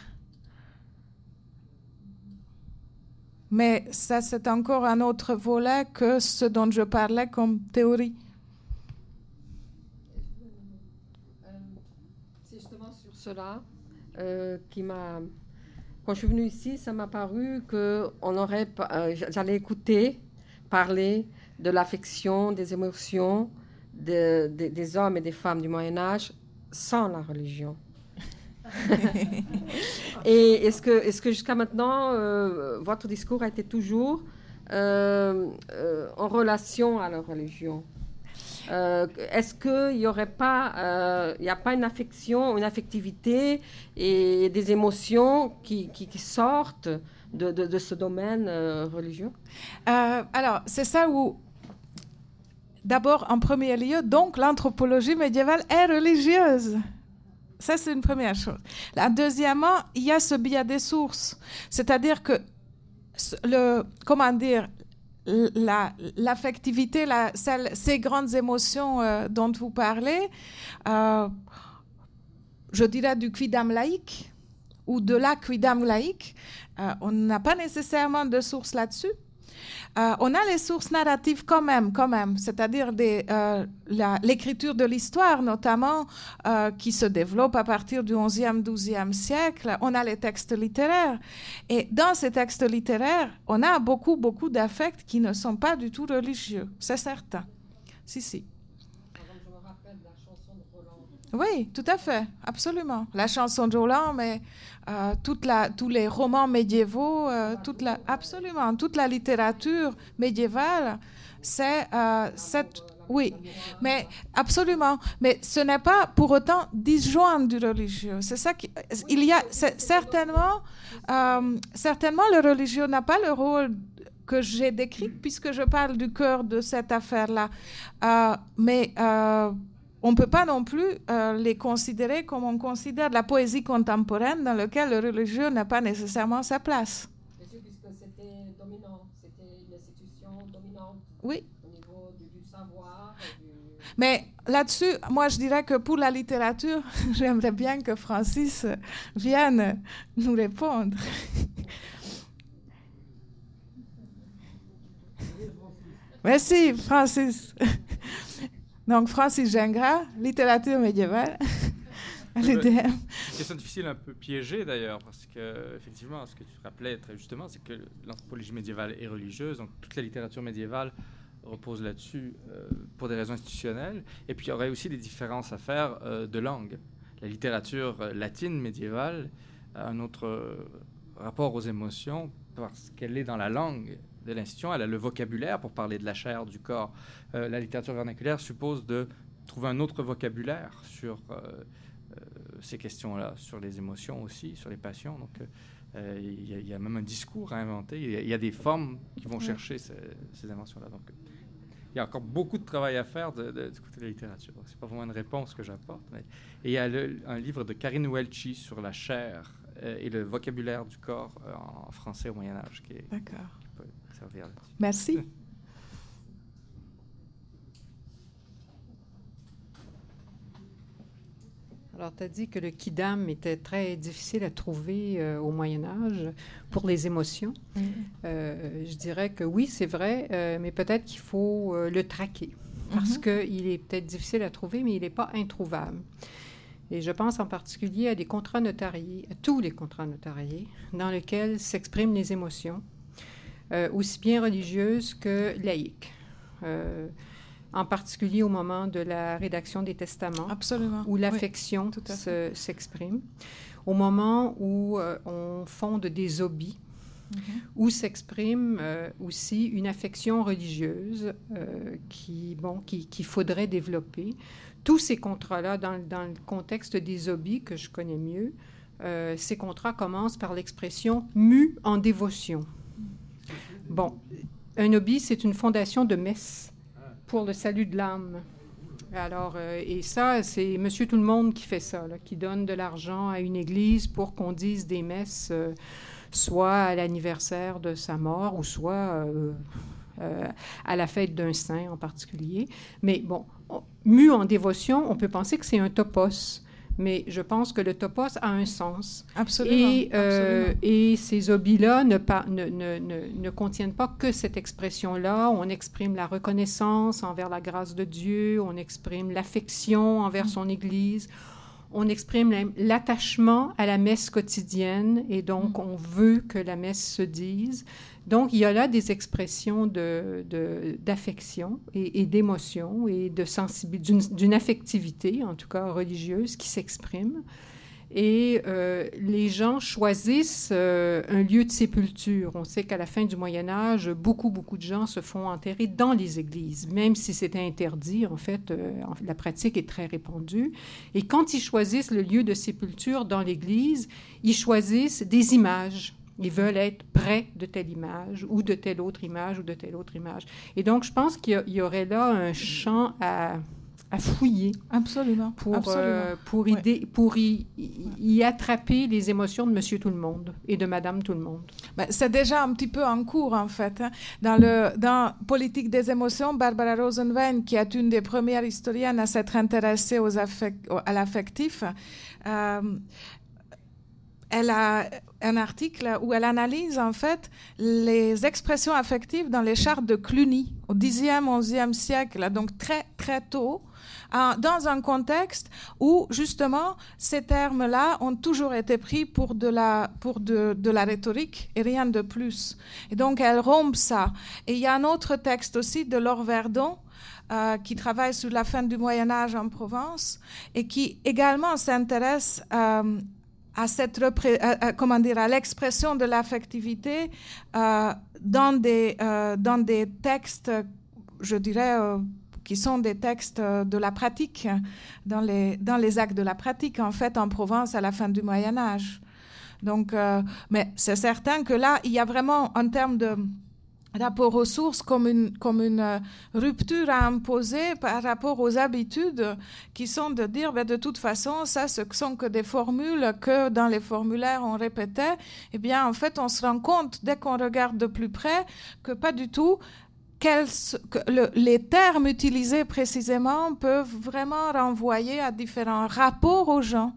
Mais ça, c'est encore un autre volet que ce dont je parlais comme théorie. Euh, c'est justement sur cela euh, qui m'a... Quand je suis venue ici, ça m'a paru que on aurait, euh, j'allais écouter parler de l'affection, des émotions, De, de, des hommes et des femmes du Moyen-Âge sans la religion. Et est-ce que, est-ce que jusqu'à maintenant, euh, votre discours a été toujours euh, euh, en relation à la religion? Euh, est-ce qu'il n'y aurait pas, euh, il n'y a pas une affection, une affectivité et des émotions qui, qui, qui sortent de, de, de ce domaine euh, religieux? Euh, alors, c'est ça où... D'abord, en premier lieu, donc l'anthropologie médiévale est religieuse. Ça, c'est une première chose. La deuxièmement, il y a ce biais des sources. C'est-à-dire que, le, comment dire, la, l'affectivité, la, celle, ces grandes émotions euh, dont vous parlez, euh, je dirais du quidam laïque ou de la quidam laïque, euh, on n'a pas nécessairement de sources là-dessus. Euh, on a les sources narratives quand même, quand même, c'est-à-dire des, euh, la, l'écriture de l'histoire notamment, euh, qui se développe à partir du onzième, douzième siècle. On a les textes littéraires. Et dans ces textes littéraires, on a beaucoup, beaucoup d'affects qui ne sont pas du tout religieux, c'est certain. Si, si. Je me rappelle la chanson de Roland. Oui, tout à fait, absolument. La chanson de Roland, mais euh, toute la, tous les romans médiévaux, euh, toute la, absolument, toute la littérature médiévale, c'est euh, cette... Oui, mais absolument. Mais ce n'est pas pour autant disjoint du religieux. C'est ça qui... Il y a certainement... Euh, certainement, le religieux n'a pas le rôle que j'ai décrit, puisque je parle du cœur de cette affaire-là. Euh, mais... Euh, on ne peut pas non plus euh, les considérer comme on considère la poésie contemporaine dans laquelle le religieux n'a pas nécessairement sa place. Bien sûr, puisque c'était dominant, c'était une institution dominante oui. au niveau du, du savoir. Du... Mais là-dessus, moi je dirais que pour la littérature, j'aimerais bien que Francis vienne nous répondre. Merci, Francis. Donc, Francis Gingras, littérature médiévale, à l'U D M. Une question difficile, un peu piégée d'ailleurs, parce que, effectivement, ce que tu rappelais très justement, c'est que l'anthropologie médiévale est religieuse, donc toute la littérature médiévale repose là-dessus euh, pour des raisons institutionnelles. Et puis, il y aurait aussi des différences à faire euh, de langue. La littérature euh, latine médiévale a un autre euh, rapport aux émotions parce qu'elle est dans la langue de l'institution, elle a le vocabulaire pour parler de la chair, du corps. Euh, la littérature vernaculaire suppose de trouver un autre vocabulaire sur euh, euh, ces questions-là, sur les émotions aussi, sur les passions. Donc, euh, il y, y a même un discours à inventer. Il y, y a des formes qui vont chercher ces, ces inventions-là. Donc, il y a encore beaucoup de travail à faire de, de, du côté de la littérature. Ce n'est pas vraiment une réponse que j'apporte. Mais... Et il y a le, un livre de Karine Welchi sur la chair euh, et le vocabulaire du corps euh, en français au Moyen-Âge qui est... D'accord. Servir Merci. Alors, tu as dit que le quidam était très difficile à trouver euh, au Moyen-Âge pour les émotions. Mm. Euh, je dirais que oui, c'est vrai, euh, mais peut-être qu'il faut euh, le traquer parce mm-hmm. qu'il est peut-être difficile à trouver, mais il n'est pas introuvable. Et je pense en particulier à des contrats notariés, à tous les contrats notariés, dans lesquels s'expriment les émotions. Euh, aussi bien religieuse que laïque, euh, en particulier au moment de la rédaction des testaments, absolument, où l'affection oui, se, s'exprime, au moment où euh, on fonde des obis, mm-hmm. où s'exprime euh, aussi une affection religieuse euh, qui, bon, qui, qu'il faudrait développer. Tous ces contrats-là, dans, dans le contexte des obis que je connais mieux, euh, ces contrats commencent par l'expression « mu en dévotion ». Bon, un obis, c'est une fondation de messe pour le salut de l'âme. Alors, euh, et ça, c'est Monsieur Tout-le-Monde qui fait ça, là, qui donne de l'argent à une église pour qu'on dise des messes, euh, soit à l'anniversaire de sa mort, ou soit euh, euh, à la fête d'un saint en particulier. Mais bon, on, mu en dévotion, on peut penser que c'est un topos. Mais je pense que le topos a un sens. Absolument. Et, euh, absolument. et ces obis-là ne, pa- ne, ne, ne, ne contiennent pas que cette expression-là. On exprime la reconnaissance envers la grâce de Dieu, on exprime l'affection envers son Église, on exprime l'attachement à la messe quotidienne, et donc on veut que la messe se dise. Donc, il y a là des expressions de, de, d'affection et, et d'émotion et de sensibilité, d'une, d'une affectivité, en tout cas religieuse, qui s'exprime. Et euh, les gens choisissent euh, un lieu de sépulture. On sait qu'à la fin du Moyen Âge, beaucoup, beaucoup de gens se font enterrer dans les églises, même si c'était interdit. En fait, euh, la pratique est très répandue. Et quand ils choisissent le lieu de sépulture dans l'église, ils choisissent des images. Ils veulent être près de telle image ou de telle autre image ou de telle autre image. Et donc, je pense qu'il y, a, il y aurait là un champ à, à fouiller. Absolument. Pour, Absolument. Euh, pour, y, ouais. pour y, y attraper les émotions de Monsieur Tout-le-Monde et de Madame Tout-le-Monde. Ben, c'est déjà un petit peu en cours, en fait. Hein. Dans, le, dans Politique des émotions, Barbara Rosenwein, qui est une des premières historiennes à s'être intéressée aux affect, à l'affectif, euh, elle a un article où elle analyse en fait les expressions affectives dans les chartes de Cluny au dixième, onzième siècle, donc très très tôt, euh, dans un contexte où, justement, ces termes-là ont toujours été pris pour de la, pour de, de la rhétorique et rien de plus. Et donc, elle rompt ça. Et il y a un autre texte aussi de Laure Verdon, euh, qui travaille sur la fin du Moyen-Âge en Provence et qui également s'intéresse euh, à cette repré- à, à, comment dire, à l'expression de l'affectivité euh, dans des euh, dans des textes, je dirais, euh, qui sont des textes de la pratique, dans les dans les actes de la pratique, en fait, en Provence à la fin du Moyen Âge. Donc, euh, mais c'est certain que là, il y a vraiment, en termes de rapport aux sources, comme une, comme une rupture à imposer par rapport aux habitudes qui sont de dire, ben, de toute façon, ça, ce sont que des formules que dans les formulaires on répétait. Eh bien, en fait, on se rend compte, dès qu'on regarde de plus près, que pas du tout, quels, que le, les termes utilisés précisément peuvent vraiment renvoyer à différents rapports aux gens.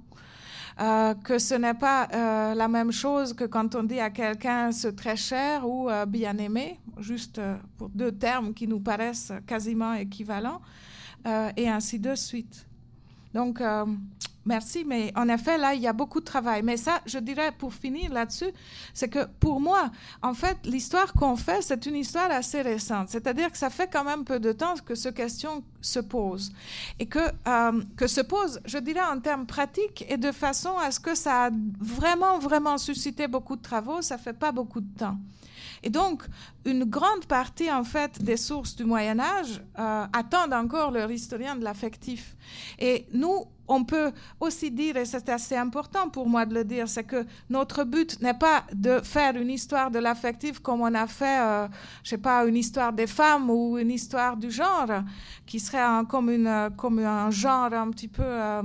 Euh, que ce n'est pas euh, la même chose que quand on dit à quelqu'un « c'est très cher » ou euh, « bien-aimé », juste euh, pour deux termes qui nous paraissent quasiment équivalents, euh, et ainsi de suite. Donc, euh, merci, mais en effet, là, il y a beaucoup de travail. Mais ça, je dirais, pour finir là-dessus, c'est que pour moi, en fait, l'histoire qu'on fait, c'est une histoire assez récente. C'est-à-dire que ça fait quand même peu de temps que cette question se pose. Et que, euh, que se pose, je dirais, en termes pratiques et de façon à ce que ça a vraiment, vraiment suscité beaucoup de travaux, ça fait pas beaucoup de temps. Et donc, une grande partie, en fait, des sources du Moyen-Âge euh, attendent encore leur historien de l'affectif. Et nous, on peut aussi dire, et c'est assez important pour moi de le dire, c'est que notre but n'est pas de faire une histoire de l'affectif comme on a fait, euh, je sais pas, une histoire des femmes ou une histoire du genre, qui serait un, comme, une, comme un genre un petit peu euh,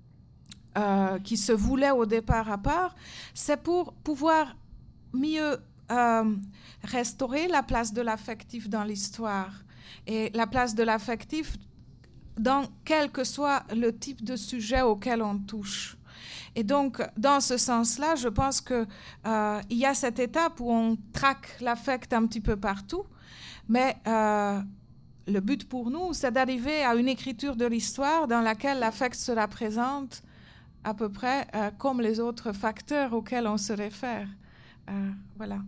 euh, qui se voulait au départ à part. C'est pour pouvoir mieux Euh, restaurer la place de l'affectif dans l'histoire et la place de l'affectif dans quel que soit le type de sujet auquel on touche. Et donc, dans ce sens-là, je pense qu'il euh, y a cette étape où on traque l'affect un petit peu partout, mais euh, le but pour nous, c'est d'arriver à une écriture de l'histoire dans laquelle l'affect sera présente à peu près euh, comme les autres facteurs auxquels on se réfère. Euh, voilà.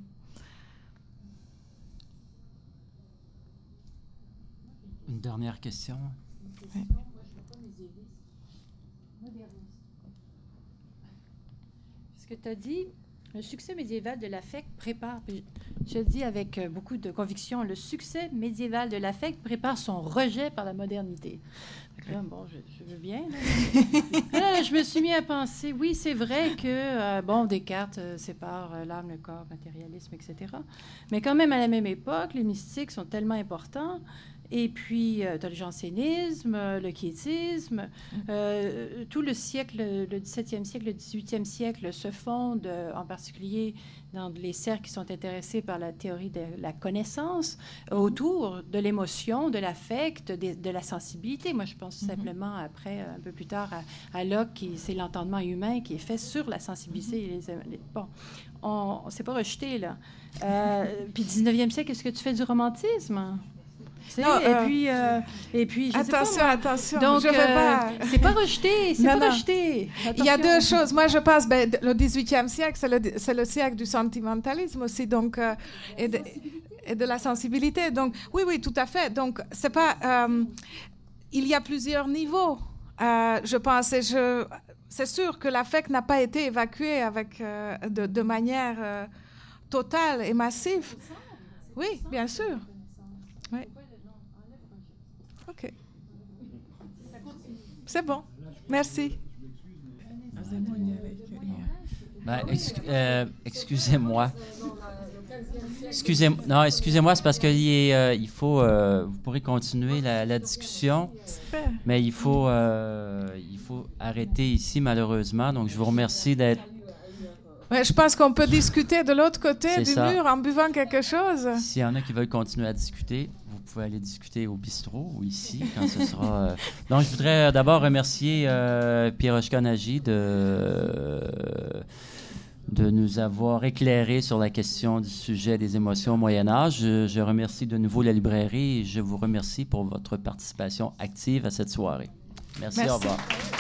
Une dernière question. Oui. Ce que tu as dit, le succès médiéval de l'affect prépare, je le dis avec beaucoup de conviction, le succès médiéval de l'affect prépare son rejet par la modernité. Là, bon, je, je veux bien. Là. Là, je me suis mis à penser, oui, c'est vrai que, euh, bon, Descartes euh, sépare euh, l'âme, le corps, le matérialisme, et cetera. Mais quand même, à la même époque, les mystiques sont tellement importants. Et puis, euh, tu as le jansénisme, euh, le quiétisme. Euh, tout le siècle, le dix-septième siècle, le dix-huitième siècle se fonde, euh, en particulier dans les cercles qui sont intéressés par la théorie de la connaissance, autour de l'émotion, de l'affect, de, de la sensibilité. Moi, je pense mm-hmm. simplement, après, un peu plus tard, à, à Locke, qui, c'est l'entendement humain qui est fait sur la sensibilité. Mm-hmm. Et les, les, bon, on ne s'est pas rejeté, là. Euh, puis, dix-neuvième siècle, est-ce que tu fais du romantisme? Non, et, euh, puis, euh, et puis, je attention, sais pas, attention. Donc, je veux pas. Euh, c'est pas rejeté, c'est non, pas non. rejeté. Attention. Il y a deux choses. Moi, je pense, ben, le dix-huitième siècle, c'est le, c'est le siècle du sentimentalisme aussi, donc, euh, et, de, et de la sensibilité. Donc, oui, oui, tout à fait. Donc, c'est pas. Euh, il y a plusieurs niveaux. Euh, je pense, et je, c'est sûr que l'affect n'a pas été évacué avec euh, de, de manière euh, totale et massive. Oui, bien sûr. Oui. OK. C'est bon. Merci. Ben, excu- euh, excusez-moi. Excusez-moi. Non, excusez-moi, c'est parce qu'il euh, il faut. Euh, vous pourrez continuer la, la discussion, Super. mais il faut, euh, il faut arrêter ici, malheureusement. Donc, je vous remercie d'être. Ouais, je pense qu'on peut discuter de l'autre côté C'est du ça. mur en buvant quelque chose. S'il y en a qui veulent continuer à discuter, vous pouvez aller discuter au bistrot ou ici quand ce sera. Euh... Donc, je voudrais euh, d'abord remercier euh, Piroshka Nagy de, euh, de nous avoir éclairé sur la question du sujet des émotions au Moyen Âge. Je, je remercie de nouveau la librairie et je vous remercie pour votre participation active à cette soirée. Merci, Merci. Au revoir.